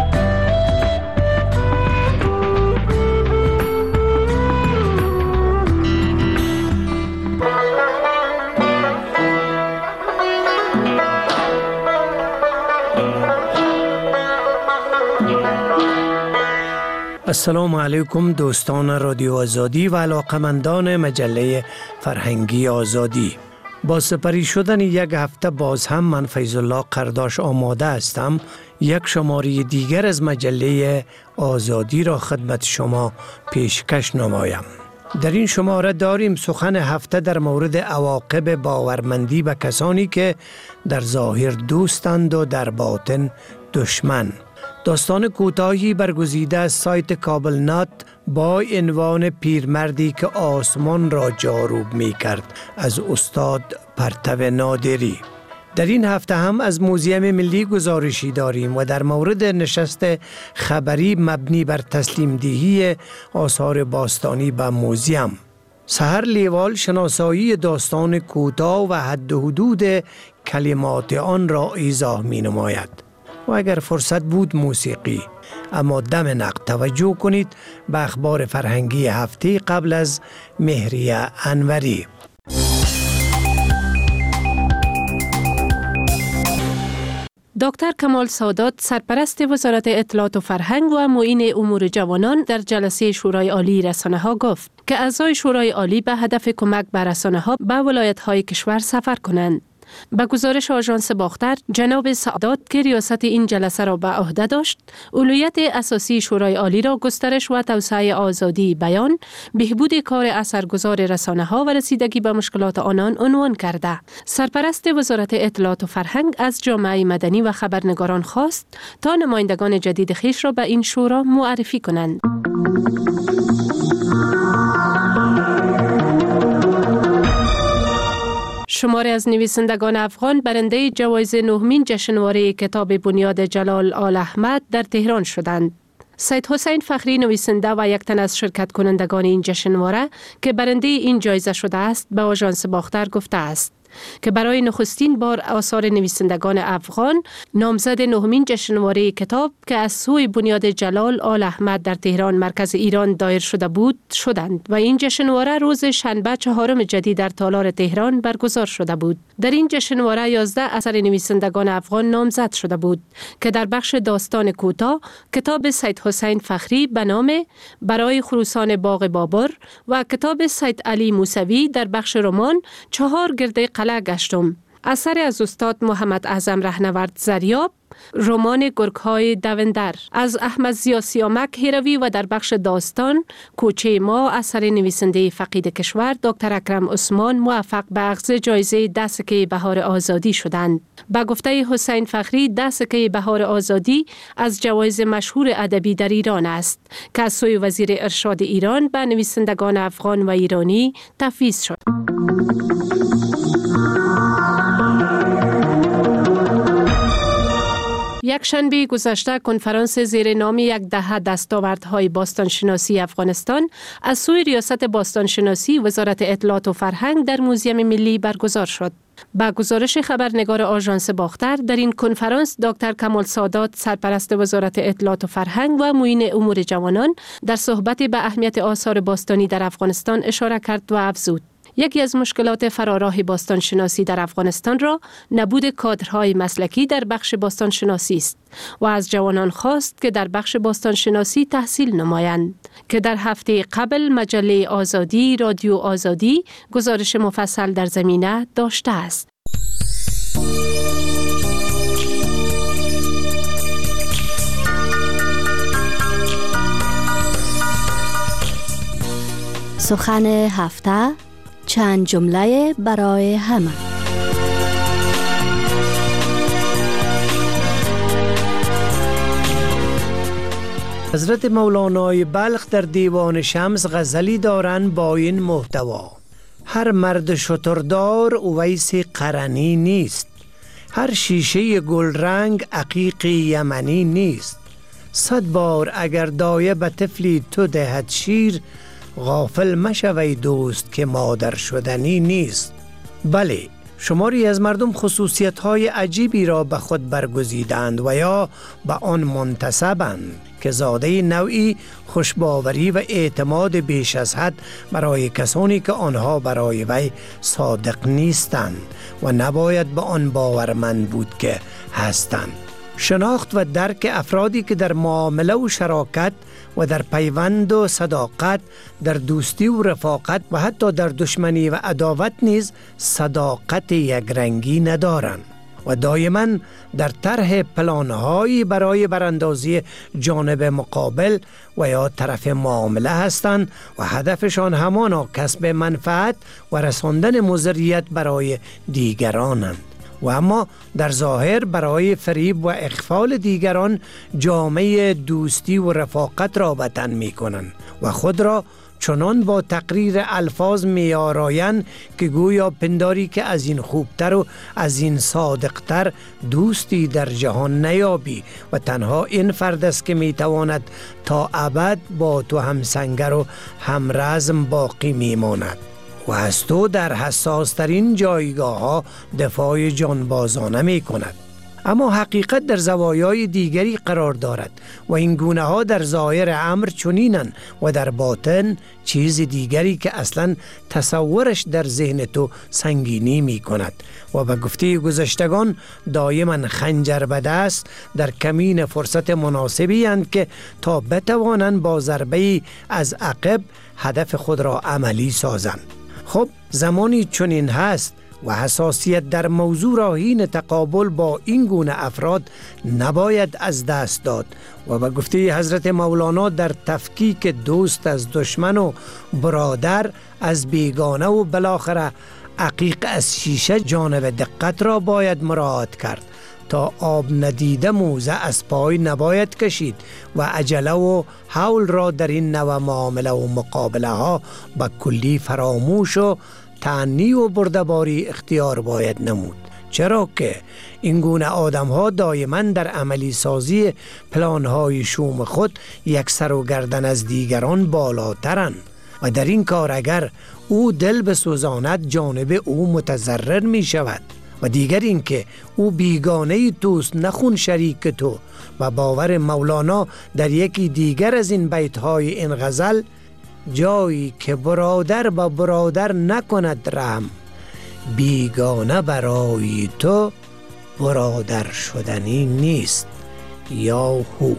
السلام علیکم دوستان رادیو آزادی و علاقمندان مجله فرهنگی آزادی. با سپری شدن یک هفته باز هم من فیض الله قرداش آماده هستم یک شماره دیگر از مجله آزادی را خدمت شما پیشکش نمایم. در این شماره داریم سخن هفته در مورد عواقب باورمندی به کسانی که در ظاهر دوستند و در باطن دشمن. داستان کوتاهی برگزیده از سایت کابل نات با عنوان پیرمردی که آسمان را جاروب می کرد از استاد پرتو نادری. در این هفته هم از موزیم ملی گزارشی داریم و در مورد نشست خبری مبنی بر تسلیم دهی آثار باستانی به موزیم. سحر لیوال شناسایی داستان کوتاه و حد و حدود کلمات آن را ایضاح می نماید. و اگر فرصت بود موسیقی. اما دم نقد توجه کنید به اخبار فرهنگی هفته قبل از مهریه انوری. دکتر کمال سادات سرپرست وزارت اطلاعات و فرهنگ و معین امور جوانان در جلسه شورای عالی رسانه‌ها گفت که اعضای شورای عالی به هدف کمک به رسانه‌ها به ولایت‌های کشور سفر کنند. به گزارش آژانس باختر، جناب سادات که ریاست این جلسه را به عهده داشت، اولویت اساسی شورای عالی را گسترش و توسعه آزادی بیان، بهبود کار اثرگذار رسانه‌ها و رسیدگی به مشکلات آنان عنوان کرده. سرپرست وزارت اطلاعات و فرهنگ از جامعه مدنی و خبرنگاران خواست تا نمایندگان جدید خویش را به این شورا معرفی کنند. شماری از نویسندگان افغان برنده جوایز نهمین جشنواره کتاب بنیاد جلال آل احمد در تهران شدند. سید حسین فخری نویسنده و یک تن از شرکت کنندگان این جشنواره که برنده این جایزه شده است به آژانس باختر گفته است که برای نخستین بار آثار نویسندگان افغان نامزد نهمین جشنواره کتاب که از سوی بنیاد جلال آل احمد در تهران مرکز ایران دایر شده بود شدند و این جشنواره روز شنبه 4 جدی در تالار تهران برگزار شده بود. در این جشنواره 11 اثر نویسندگان افغان نامزد شده بود که در بخش داستان کوتاه کتاب سید حسین فخری به نام برای خروسان باغ بابر و کتاب سید علی موسوی در بخش رمان 4 گرده قلعه گشتم، اثر از استاد محمد اعظم رهنورد زریاب، رمان گرگ‌های دوندر از احمد ضیا سیامک هروی و در بخش داستان کوچه ما اثر نویسنده فقید کشور دکتر اکرم عثمان موفق به اخذ جایزه 10 سکه بهار آزادی شدند. به گفته حسین فخری 10 سکه بهار آزادی از جوایز مشهور ادبی در ایران است که از سوی وزیر ارشاد ایران به نویسندگان افغان و ایرانی تفویض شد. یک شنبه گذشته کنفرانس زیر نام 10 دستاوردهای باستانشناسی افغانستان از سوی ریاست باستانشناسی وزارت اطلاعات و فرهنگ در موزیم ملی برگزار شد. با گزارش خبرنگار آژانس باختر، در این کنفرانس دکتر کمال سادات سرپرست وزارت اطلاعات و فرهنگ و معین امور جوانان در صحبت به اهمیت آثار باستانی در افغانستان اشاره کرد و افزود یکی از مشکلات فراراه باستانشناسی در افغانستان را نبود کادرهای مسلکی در بخش باستانشناسی است و از جوانان خواست که در بخش باستانشناسی تحصیل نمایند که در هفته قبل مجله آزادی رادیو آزادی گزارش مفصل در زمینه داشته است. سخن هفته، چند جمله برای همه. حضرت مولانای بلخ در دیوان شمس غزلی دارند با این محتوا: هر مرد شتردار اویس قرنی نیست، هر شیشه گل رنگ عقیق یمنی نیست، 100 بار اگر دایه به طفلی تو دهد شیر، غافل مشوی دوست که مادر شدنی نیست. بله، شماری از مردم خصوصیت‌های عجیبی را به خود برگزیدند و یا به آن منتسبند که زاده نوعی خوشباوری و اعتماد بیش از حد برای کسانی که آنها برای وی صادق نیستند و نباید به آن باورمند بود که هستند. شناخت و درک افرادی که در معامله و شراکت و در پیوند و صداقت، در دوستی و رفاقت و حتی در دشمنی و عداوت نیز صداقت یکرنگی ندارند و دائما در طرح پلانهایی برای براندازی جانب مقابل و یا طرف معامله هستند و هدفشان همانا کسب منفعت و رساندن مضریت برای دیگرانند و اما در ظاهر برای فریب و اغفال دیگران جامعه دوستی و رفاقت را به تن می کنند و خود را چنان با تقریر الفاظ می آرایند که گویا پنداری که از این خوبتر و از این صادقتر دوستی در جهان نیابی و تنها این فرد است که می تواند تا ابد با تو هم سنگر و هم رزم باقی می ماند و از تو در حساس ترین جایگاه ها دفاع جانبازانه می کند. اما حقیقت در زوایای دیگری قرار دارد و این گونه ها در ظاهر امر چنینن و در باطن چیز دیگری که اصلا تصورش در ذهن تو سنگینی می کند و به گفته گذشتگان دائما خنجر به دست در کمین فرصت مناسبی اند که تا بتوانند با ضربه از عقب هدف خود را عملی سازند. خب زمانی چنین هست و حساسیت در موضوع را حین تقابل با این گونه افراد نباید از دست داد و به گفته حضرت مولانا در تفکیک دوست از دشمن و برادر از بیگانه و بالاخره عقیق از شیشه جانب دقت را باید مراعات کرد. تا آب ندیده موزه از پای نباید کشید و عجله و حول را در این نوع معامله و مقابله ها به کلی فراموش و تعنی و بردباری اختیار باید نمود، چرا که این گونه آدم ها دائما در عملی سازی پلان های شوم خود یک سر و گردن از دیگران بالاترند و در این کار اگر او دل بسوزاند جانب او متضرر می شود. و دیگر این که او بیگانه توست نخون شریک تو. و باور مولانا در یکی دیگر از این بیتهای این غزل: جایی که برادر با برادر نکند رحم، بیگانه برای تو برادر شدنی نیست. یا هو.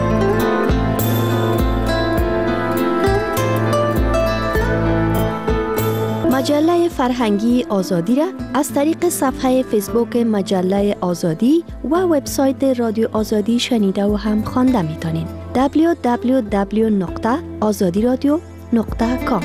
مجله فرهنگی آزادی را از طریق صفحه فیسبوک مجله آزادی و وبسایت رادیو آزادی شنیده و هم خوانده میتونین. www.azadiradio.com.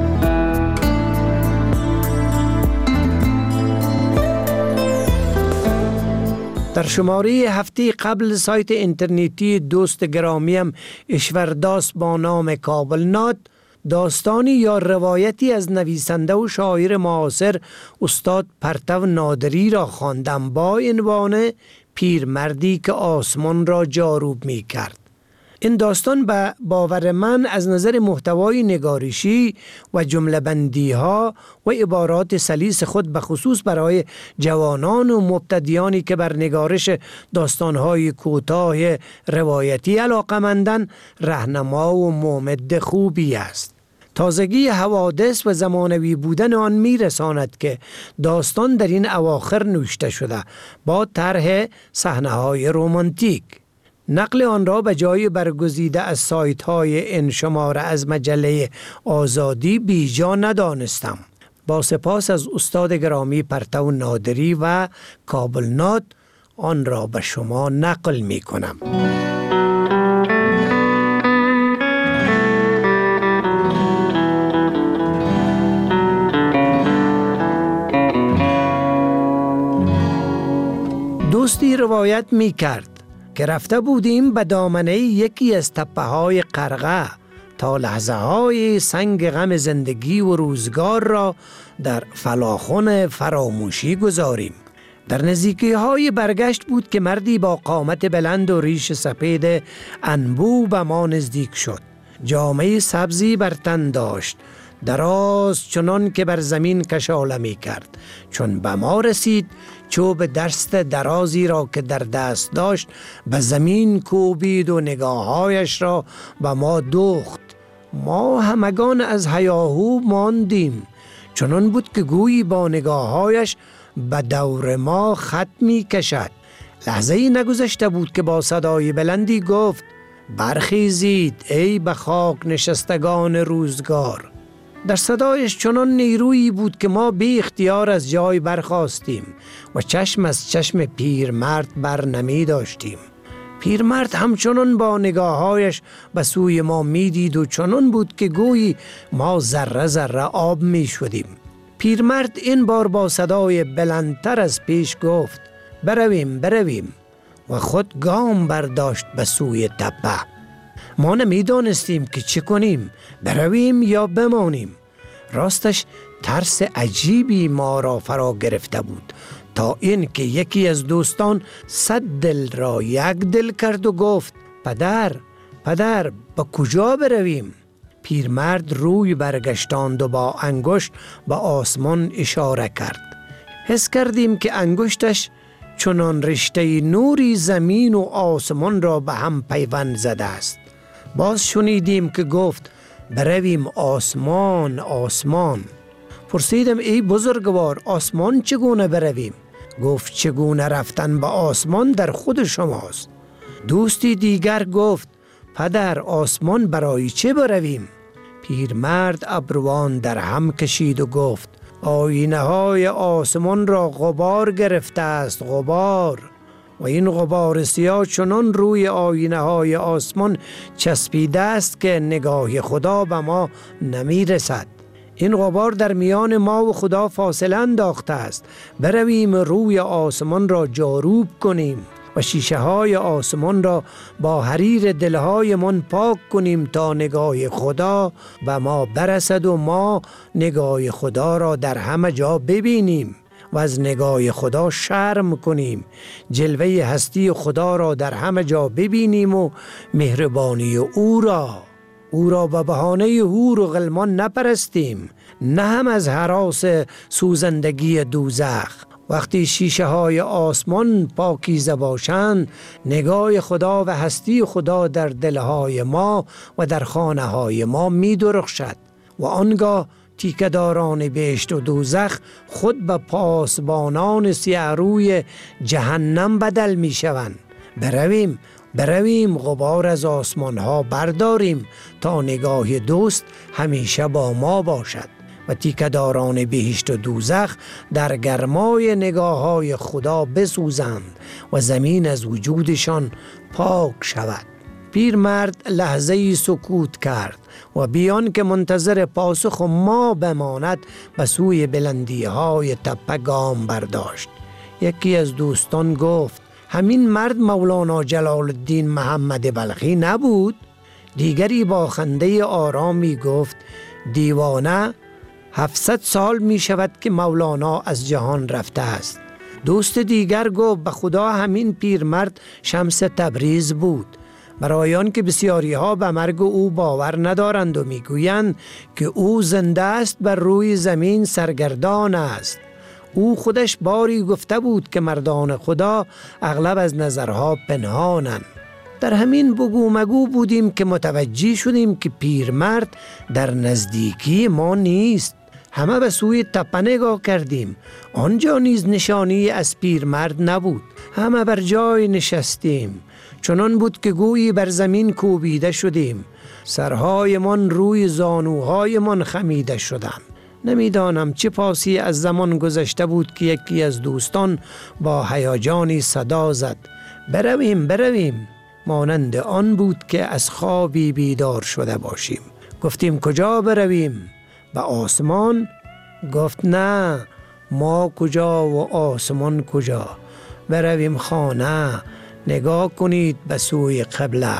در شماره هفته قبل سایت اینترنتی دوست گرامیم اشورداس با نام کابلنات داستانی یا روایتی از نویسنده و شاعر معاصر استاد پرتو نادری را خواندم با عنوان پیرمردی که آسمان را جاروب می کرد. این داستان به باور من از نظر محتوای نگارشی و جمله بندی ها و عبارات سلیس خود به خصوص برای جوانان و مبتدیانی که بر نگارش داستان های کوتاه روایتی علاقه‌مندند راهنما و مومد خوبی است. تازگی حوادث و زمانوی بودن آن می رساند که داستان در این اواخر نوشته شده با طرح صحنه‌های رمانتیک. نقل آن را به جای برگزیده از سایت های این شماره از مجله آزادی بیجا ندانستم. با سپاس از استاد گرامی پرتو نادری و کابلنات آن را به شما نقل می کنم. دوستی روایت می کرد که رفته بودیم به دامنه یکی از تپه های قرغه تا لحظه های سنگ غم زندگی و روزگار را در فلاخن فراموشی گذاریم. در نزدیکی های برگشت بود که مردی با قامت بلند و ریش سپید انبوه به ما نزدیک شد. جامه سبزی بر تن داشت، دراز چنان که بر زمین کشاله می کرد. چون به ما رسید چوب دست درازی را که در دست داشت به زمین کوبید و نگاهایش را به ما دوخت. ما همگان از هیاهو ماندیم، چنان بود که گویی با نگاهایش به دور ما خط می کشد. لحظه ای نگذشته بود که با صدای بلندی گفت: برخیزید ای به خاک نشستگان روزگار. در صدایش چنان نیرویی بود که ما بی اختیار از جای برخاستیم و چشم از چشم پیرمرد بر نمی داشتیم. پیرمرد همچنان با نگاهایش به سوی ما می دید و چنان بود که گویی ما ذره ذره آب می شدیم. پیرمرد این بار با صدای بلندتر از پیش گفت: برویم و خود گام برداشت به سوی تپه. ما نمی دانستیم که چه کنیم، برویم یا بمانیم. راستش ترس عجیبی ما را فرا گرفته بود تا این که یکی از دوستان 100 دل را یک دل کرد و گفت: پدر به کجا برویم؟ پیرمرد روی برگشتاند و با انگشت به آسمان اشاره کرد. حس کردیم که انگشتش چنان رشته نوری زمین و آسمان را به هم پیوند زده است. باز شنیدیم که گفت: برویم آسمان. پرسیدم: ای بزرگوار، آسمان چگونه برویم؟ گفت: چگونه رفتن به آسمان در خود شماست. دوستی دیگر گفت: پدر، آسمان برای چه برویم؟ پیرمرد ابروان در هم کشید و گفت: آینه های آسمان را غبار گرفته است، غبار. و این غبار سیاه چنان روی آینه های آسمان چسبیده است که نگاه خدا به ما نمی رسد. این غبار در میان ما و خدا فاصله انداخته است. برویم روی آسمان را جاروب کنیم و شیشه های آسمان را با حریر دلهای من پاک کنیم تا نگاه خدا به ما برسد و ما نگاه خدا را در همه جا ببینیم و از نگاه خدا شرم کنیم. جلوه هستی خدا را در همه جا ببینیم و مهربانی او را به بهانه حور و غلمان نپرستیم، نه هم از هراس سوزندگی دوزخ. وقتی شیشه های آسمان پاکیزه باشند، نگاه خدا و هستی خدا در دلهای ما و در خانه های ما می درخشد و آنگاه تیکه‌داران بهشت و دوزخ خود به پاسبانان سیه روی جهنم بدل می شوند. برویم غبار از آسمان ها برداریم تا نگاه دوست همیشه با ما باشد و تیکه‌داران بهشت و دوزخ در گرمای نگاه های خدا بسوزند و زمین از وجودشان پاک شود. پیرمرد لحظه‌ای سکوت کرد و بیان که منتظر پاسخ ما بماند به سوی بلندی های تپه گام برداشت. یکی از دوستان گفت: همین مرد مولانا جلال الدین محمد بلخی نبود؟ دیگری با خنده آرامی گفت: دیوانه، 700 سال می شود که مولانا از جهان رفته است. دوست دیگر گفت: به خدا همین پیرمرد شمس تبریز بود. برای آن که بسیاری ها به مرگ او باور ندارند و می گویند که او زنده است، بر روی زمین سرگردان است. او خودش باری گفته بود که مردان خدا اغلب از نظرها پنهانند. در همین بگو مگو بودیم که متوجه شدیم که پیرمرد در نزدیکی ما نیست. همه به سوی تپه نگاه کردیم، آنجا نیز نشانی از پیرمرد نبود. همه بر جای نشستیم، چنان بود که گویی بر زمین کوبیده شدیم. سرهای من روی زانوهای من خمیده شدند. نمیدانم چه پاسی از زمان گذشته بود که یکی از دوستان با هیجانی صدا زد: برویم. مانند آن بود که از خوابی بیدار شده باشیم. گفتیم: کجا برویم؟ به آسمان؟ گفت: نه، ما کجا و آسمان کجا؟ برویم خانه. نگاه کنید به سوی قبله.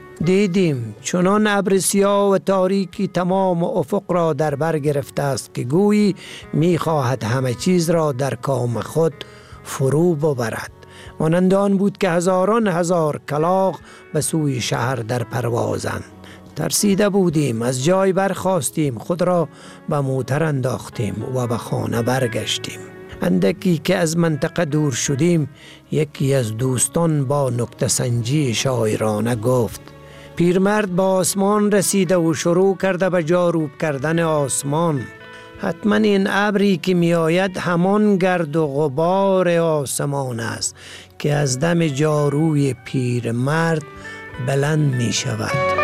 دیدیم چنان ابر سیاه و تاریکی تمام افق را در بر گرفته است که گویی می‌خواهد همه چیز را در کام خود فرو ببرد. مانند آن بود که هزاران هزار کلاغ به سوی شهر در پروازند. ترسیده بودیم، از جای برخاستیم، خود را به موتر انداختیم و به خانه برگشتیم. اندکی که از منطقه دور شدیم، یکی از دوستان با نکته سنجی شاعرانه گفت: پیرمرد با آسمان رسیده و شروع کرده به جاروب کردن آسمان. حتما این ابری که می آید همان گرد و غبار آسمان است که از دم جاروی پیرمرد بلند می شود.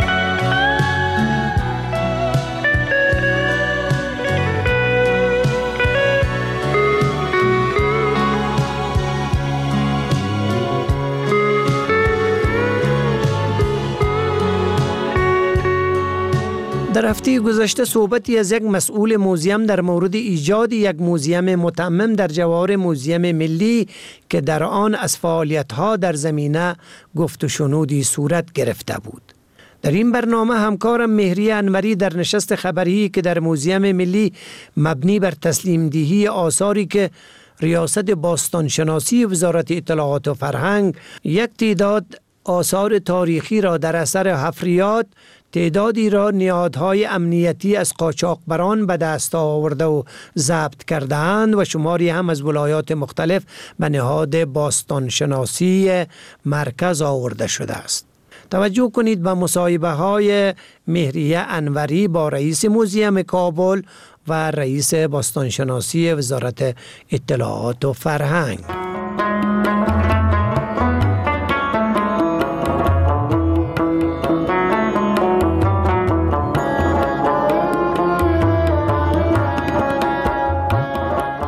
در هفته گذشته صحبتی از یک مسئول موزیم در مورد ایجاد یک موزیم متمم در جوار موزیم ملی که در آن از فعالیت‌ها در زمینه گفت و شنودی صورت گرفته بود. در این برنامه همکارم مهری انوری در نشست خبری که در موزیم ملی مبنی بر تسلیم دهی آثاری که ریاست باستانشناسی وزارت اطلاعات و فرهنگ یک تعداد آثار تاریخی را در اثر حفریات، تعدادی را نهادهای امنیتی از قاچاقبران به دست آورده و ضبط کرده‌اند و شماری هم از ولایات مختلف به نهاد باستانشناسی مرکز آورده شده است. توجه کنید به مصاحبه های مهریه انوری با رئیس موزیم کابل و رئیس باستانشناسی وزارت اطلاعات و فرهنگ.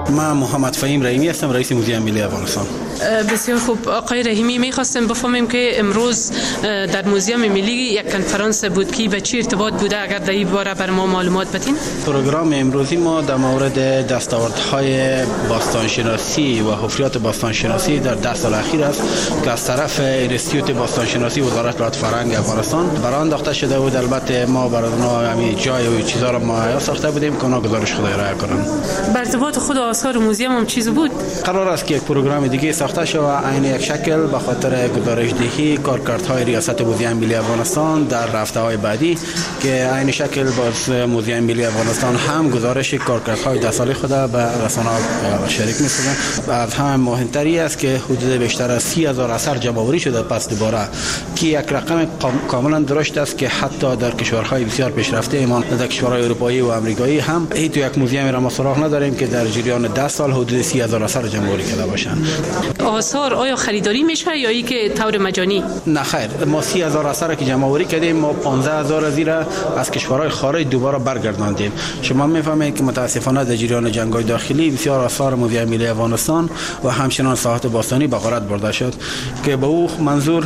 من محمد فهیم رحیمی هستم، رئیس موزیم ملی افغانستان. بسیار خوب آقای رحیمی، میخواستم بفهمیم که امروز در موزیم ملی یک کنفرانس بود که به چه ارتباط بوده، اگر در این باره بر ما معلومات بدین؟ پروگرام امروزی ما در مورد دستاوردهای باستانشناسی و حفریات باستانشناسی در 10 سال اخیر است که از طرف اینستیتوت باستانشناسی وزارت اطلاعات فرهنگ افغانستان برآورد انداخته شده بود. البته ما برای اونها همین جای و چیزا رو مهیا ساخته بودیم که اونا گزارش خود ارائه کنن. بر ارتباط خود آثار موزیم هم چیز بود؟ قرار است که یک پروگرام دیگه ساخته شود عین یک شکل به خاطر گزارش دهی کارکردهای ریاست موزیم ملی افغانستان در هفته‌های بعدی که عین شکل باز موزیم ملی افغانستان هم گزارش کارکردهای 10 ساله خود به رسانه‌ها شریک می‌کنه. از هم مهمتری است که حدود بیشتر از 30,000 اثر جمع‌آوری شده پس دوباره که یک رقم کاملا درشت است که حتی در کشورهای بسیار پیشرفته ایمان در کشورهای اروپایی و آمریکایی هم هیچ یک موزیمی را ما سراغ نداریم که در جریان 10 سال حدود 30,000 اثر جمع‌آوری کرده باشند. آثار آیا خریداری میشه یا ای که طور مجانی؟ نه خیر، ما 30,000 اثر که جمع‌آوری کردیم، ما 15,000 از این از کشورهای خارج دوباره برگرداندیم. شما میفهمید که متاسفانه در جریان جنگ‌های داخلی بسیار آثار موزیم ملی افغانستان و همچنان ساحات باستانی به غارت برده شد که به او منظور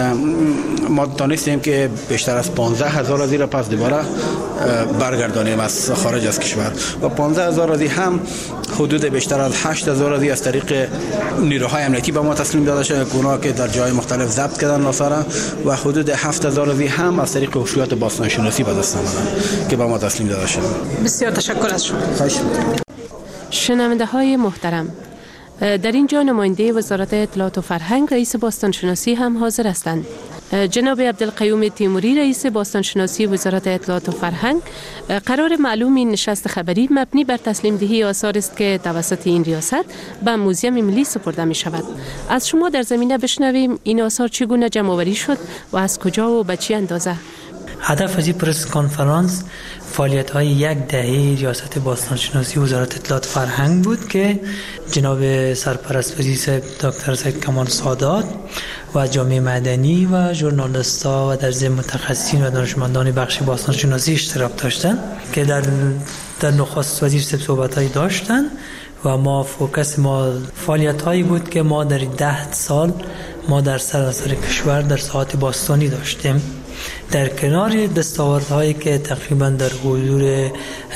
ما دانستیم که بیشتر از 15,000 از این پس دوباره برگردانیم از خارج از کشور و 15,000 از هم حدود بیشتر از 8,000 از طریق نیروهای امنیتی به ما تسلیم داده شده که اونا که در جای مختلف ضبط کردن آثار و حدود 7,000 هم از طریق حفریات باستانشناسی به دست آمدن که به ما تسلیم داده شده. بسیار تشکر از شما. خواهش می‌کنم. شنونده های محترم، در اینجا نماینده وزارت اطلاعات و فرهنگ رئیس باستانشناسی هم حاضر هستند. جناب عبدالقیوم تیموری رئیس باستانشناسی وزارت اطلاعات و فرهنگ، قرار معلوم این نشست خبری مبنی بر تسلیم دهی آثار است که توسط این ریاست به موزیم ملی سپرده می شود. از شما در زمینه بشنویم این آثار چگونه جمع آوری شد و از کجا و به چه اندازه؟ هدف از این پرس کنفرانس فعالیت‌های یک دهه ریاست باستانشناسی وزارت اطلاعات فرهنگ بود که جناب سرپرست وزیر دکتر سید کمال سادات و جامعه مدنی و ژورنالیست‌ها و در ضمن متخصصین و دانشمندان بخش باستانشناسی اشتراک داشتند که در نخست وزیر صحبت‌هایی داشتند و ما فوکس ما فعالیت‌هایی بود که ما در 10 سال ما در سراسر کشور در ساحات باستانی داشتیم. در کنار دستاوردهایی که تقریبا در حضور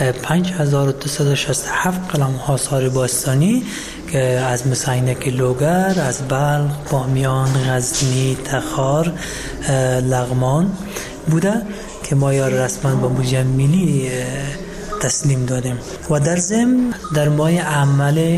5267 قلم آثار باستانی که از مسینک لوگر، از بلخ، بامیان، غزنی، تخار، لغمان بوده که ما یا رسما با موزیم ملی تسلیم دادیم و در ضمن در ماه عمل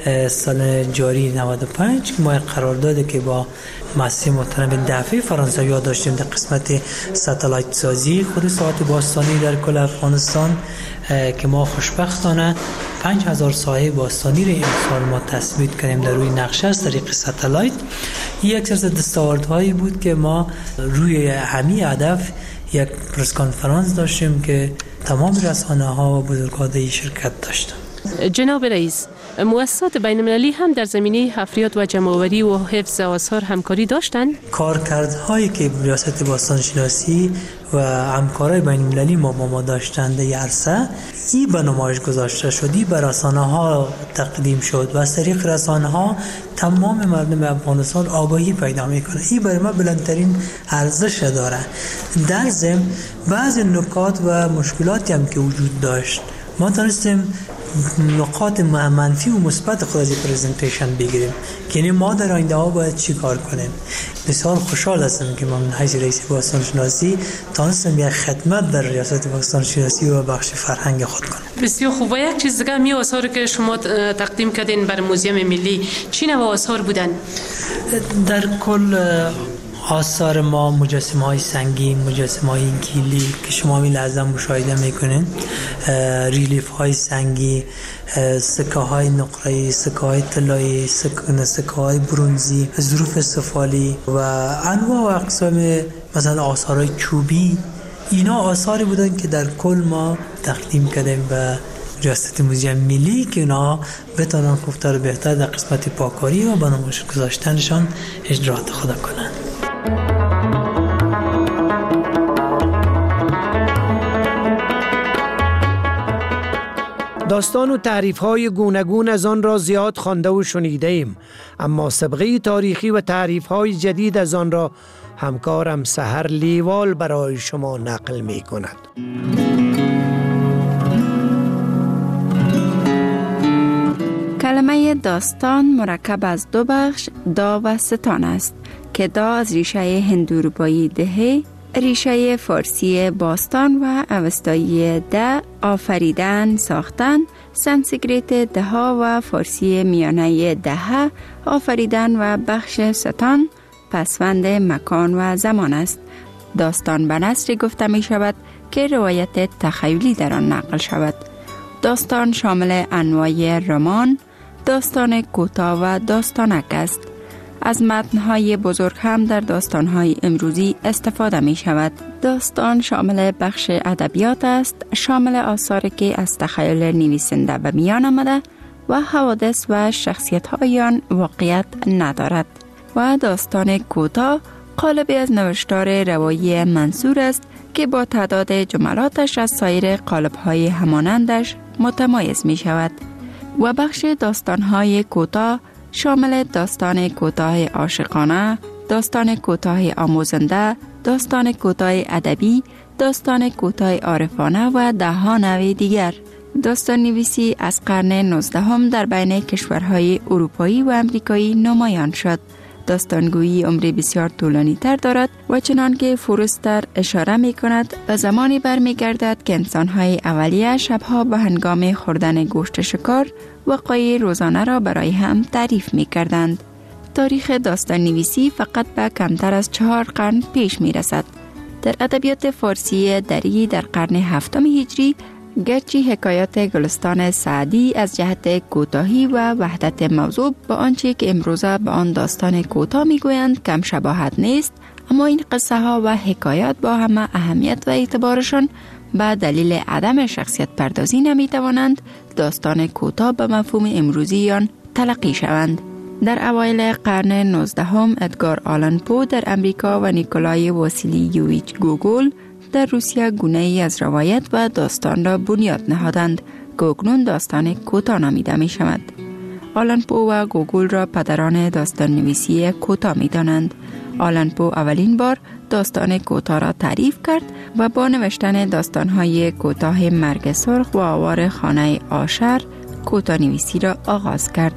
سال جاری 95 که ما قرارداد که با مؤسسه محترم دفعه فرانسوی داشتیم در قسمت ستالایت سازی خود ساحات باستانی در کل افغانستان که ما خوشبختانه 5000 ساحه باستانی را امسال ما تثبیت کردیم در روی نقشه از طریق ستالایت. یک سری دستاوردهایی بود که ما روی همین هدف یک پرس کنفرانس داشتیم که تمام رسانه‌ها و بزرگواران شرکت داشتند. جناب رئیس، مؤسسات بین المللی هم در زمینه حفریات و جمع‌آوری و حفظ آثار همکاری داشتند؟ کارکردهایی که ریاست باستانشناسی و همکارای بین المللی ما داشتند در عرصه این به نمایش گذاشته شدی به رسانه‌ها تقدیم شد و از طریق رسانه‌ها تمام مردم افغانستان آگاهی پیدا میکنه. این برای ما بلندترین ارزش داره. در ضمن بعض نکات و مشکلاتی هم که وجود داشت ما تونستیم نقاط منفی و مثبت خود از پرزنتیشن بگیریم که یعنی ما در آینده ها باید چی کار کنیم. بسیار خوشحال هستم که من حیث رئیس باستانشناسی تونستم یک خدمت در ریاست باستانشناسی و بخش فرهنگ خود کنم. بسیار خوب. و یک چیز دیگه، می آثاری که شما تقدیم کردین بر موزیم ملی چی نوع آثار بودن؟ در کل آثار ما مجسمه‌های سنگی، مجسمه‌های گیلی که شما می لحظه مشاهده میکنین، ریلیف‌های سنگی، سکه‌های نقره‌ای، سکه‌های طلایی، سکه‌های برنزی، ظروف سفالی و انواع و اقسام مثلا آثارهای چوبی. اینا آثاری بودن که در کل ما تقدیم کردیم به ریاست موزیم ملی که اینا بتونن خوبتر بهتر در قسمت پاکاری و به نمایش گذاشتنشان اجرات خود کنند. داستان و تعریف‌های گوناگون از آن را زیاد خوانده و شنیده ایم، اما سابقه تاریخی و تعریف‌های جدید از آن را همکارم سحر لیوال برای شما نقل می‌کند. کلمه داستان مرکب از دو بخش دا و ستان است که دا از ریشه هندوروبایی دهه، ریشه فارسی باستان و اوستایی ده آفریدن ساختن، سانسکریت دها و فارسی میانه دهه آفریدن و بخش ستان پسوند مکان و زمان است. داستان به نثری گفته می شود که روایت تخیلی در آن نقل شود. داستان شامل انواع رمان، داستان کوتاه و داستانک است. از متن‌های بزرگ هم در داستان‌های امروزی استفاده می شود. داستان شامل بخش ادبیات است، شامل آثاری که از تخیل نویسنده به میان آمده و حوادث و شخصیت‌های آن واقعیت ندارد. و داستان کوتاه قالبی از نوشتار روایی منثور است که با تعداد جملاتش از سایر قالب‌های همانندش متمایز می شود. و بخش داستان‌های کوتاه شامل داستان کوتاه عاشقانه، داستان کوتاه آموزنده، داستان کوتاه ادبی، داستان کوتاه عارفانه و ده‌ها نوع دیگر. داستان نویسی از قرن 19 در بین کشورهای اروپایی و امریکایی نمایان شد. داستانگویی عمری بسیار طولانی تر دارد و چنان که فورستر اشاره می کند به زمانی برمی گردد که انسانهای اولیه شبها به هنگام خوردن گوشت شکار وقایع روزانه را برای هم تعریف می کردند. تاریخ داستان نویسی فقط به کمتر از 4 قرن پیش می رسد. در ادبیات فارسی دری در قرن 7 هجری گرچه حکایات گلستان سعدی از جهت کوتاهی و وحدت موضوع با آنچه که امروزه به آن داستان کوتاه میگویند کم شباهت نیست، اما این قصه ها و حکایات با همه اهمیت و اعتبارشان به دلیل عدم شخصیت پردازی نمی توانند داستان کوتاه به مفهوم امروزی آن تلقی شوند. در اوایل قرن 19 ادگار آلن پو در امریکا و نیکولای واسیلیوویچ گوگول در روسیه گونه‌ای از روایت و داستان را بنیاد نهادند که اکنون داستان کوتاه نامیده می شود. آلن پو و گوگول را پدران داستان نویسی کوتاه می دانند. آلن پو اولین بار داستان کوتاه را تعریف کرد و با نوشتن داستان‌های کوتاه مرگ سرخ و آوار خانه آشر کوتاه نویسی را آغاز کرد.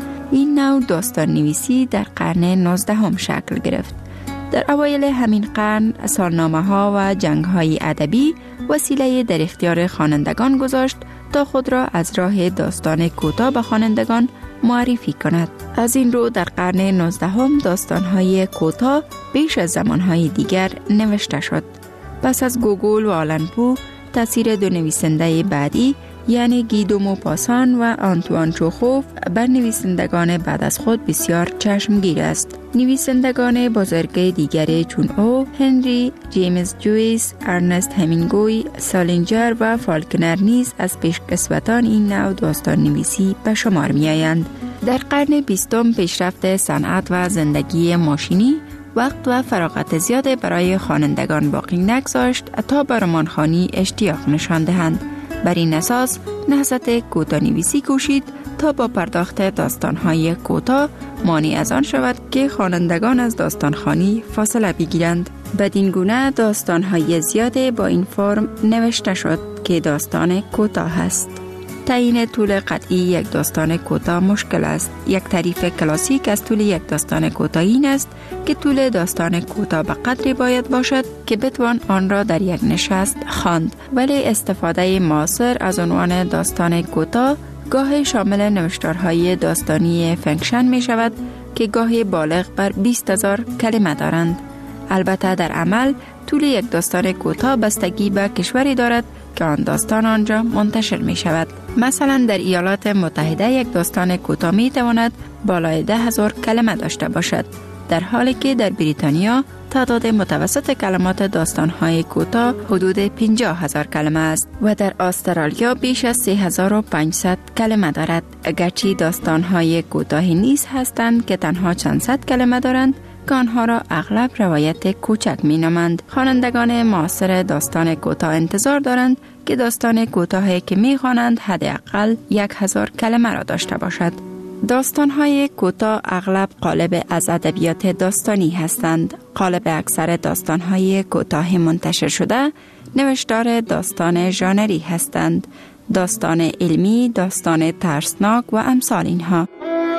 این نوع داستان نویسی در قرن 19 شکل گرفت. در اوایل همین قرن سالنامه ها و جنگ های ادبی وسیله در اختیار خوانندگان گذاشت تا خود را از راه داستان کوتاه به خوانندگان معرفی کند. از این رو در قرن 19 داستان های کوتاه بیش از زمان های دیگر نوشته شد. پس از گوگول و آلن پو تاثیر دو نویسنده بعدی یعنی گیدو موپاسان و آنتوان چوخوف بر نویسندگان بعد از خود بسیار چشمگیر است. نویسندگان بزرگ دیگری چون او، هنری، جیمز جویس، ارنست همینگوی، سالینجر و فالکنر نیز از پیشکسوتان این نوع داستان نویسی به شمار می آیند. در قرن 20 پیشرفت صنعت و زندگی ماشینی وقت و فراغت زیاد برای خوانندگان باقی نگذاشت تا به رمانخوانی اشتیاق نشان دهند. بر این اساس نهضت کوتاه‌نویسی کوشید تا با پرداخت داستان‌های کوتاه مانع از آن شود که خوانندگان از داستانخوانی فاصله بگیرند. بدین گونه داستان‌های زیاد با این فرم نوشته شد که داستان کوتاه است. تعیین طول قطعی یک داستان کوتاه مشکل است. یک تعریف کلاسیک از طول یک داستان کوتاه این است که طول داستان کوتاه به قدری باید باشد که بتوان آن را در یک نشست خواند. ولی استفاده معاصر از عنوان داستان کوتاه گاه شامل نوشتارهای داستانی فنکشن می شود که گاهی بالغ بر 20,000 کلمه دارند. البته در عمل طول یک داستان کوتاه بستگی به کشوری دارد که آن داستان آنجا منتشر می شود. مثلا در ایالات متحده یک داستان کوتاه می تواند بالای 10,000 کلمه داشته باشد، در حالی که در بریتانیا تعداد متوسط کلمات داستان‌های کوتاه حدود 50,000 کلمه است و در استرالیا بیش از 3,500 کلمه دارد. اگرچه داستان‌های کوتاهی نیز هستند که تنها چند صد کلمه دارند، که آنها را اغلب روایت کوچک می نامند. خوانندگان معاصر داستان کوتاه انتظار دارند که داستان کوتاهی که می خوانند حداقل 1000 کلمه را داشته باشد. داستان‌های کوتاه اغلب قالب از ادبیات داستانی هستند. قالب اکثر داستان‌های کوتاه منتشر شده نوشتار داستان ژانری هستند. داستان علمی، داستان ترسناک و امثال اینها.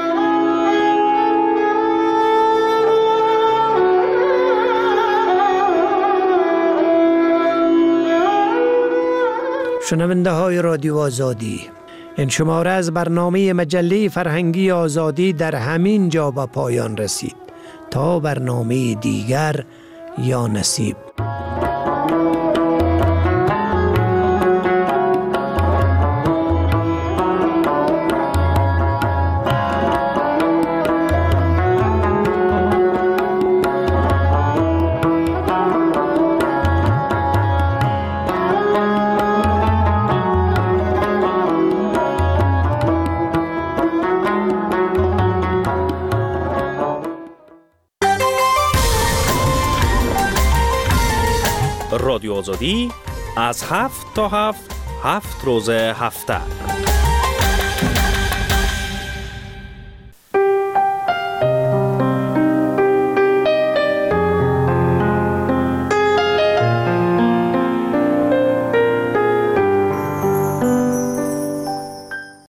شنونده های رادیو آزادی، این شماره از برنامه مجله فرهنگی آزادی در همین جا به پایان رسید. تا برنامه دیگر، یا نصیب. رادیو آزادی از 7 تا 7 روز هفته.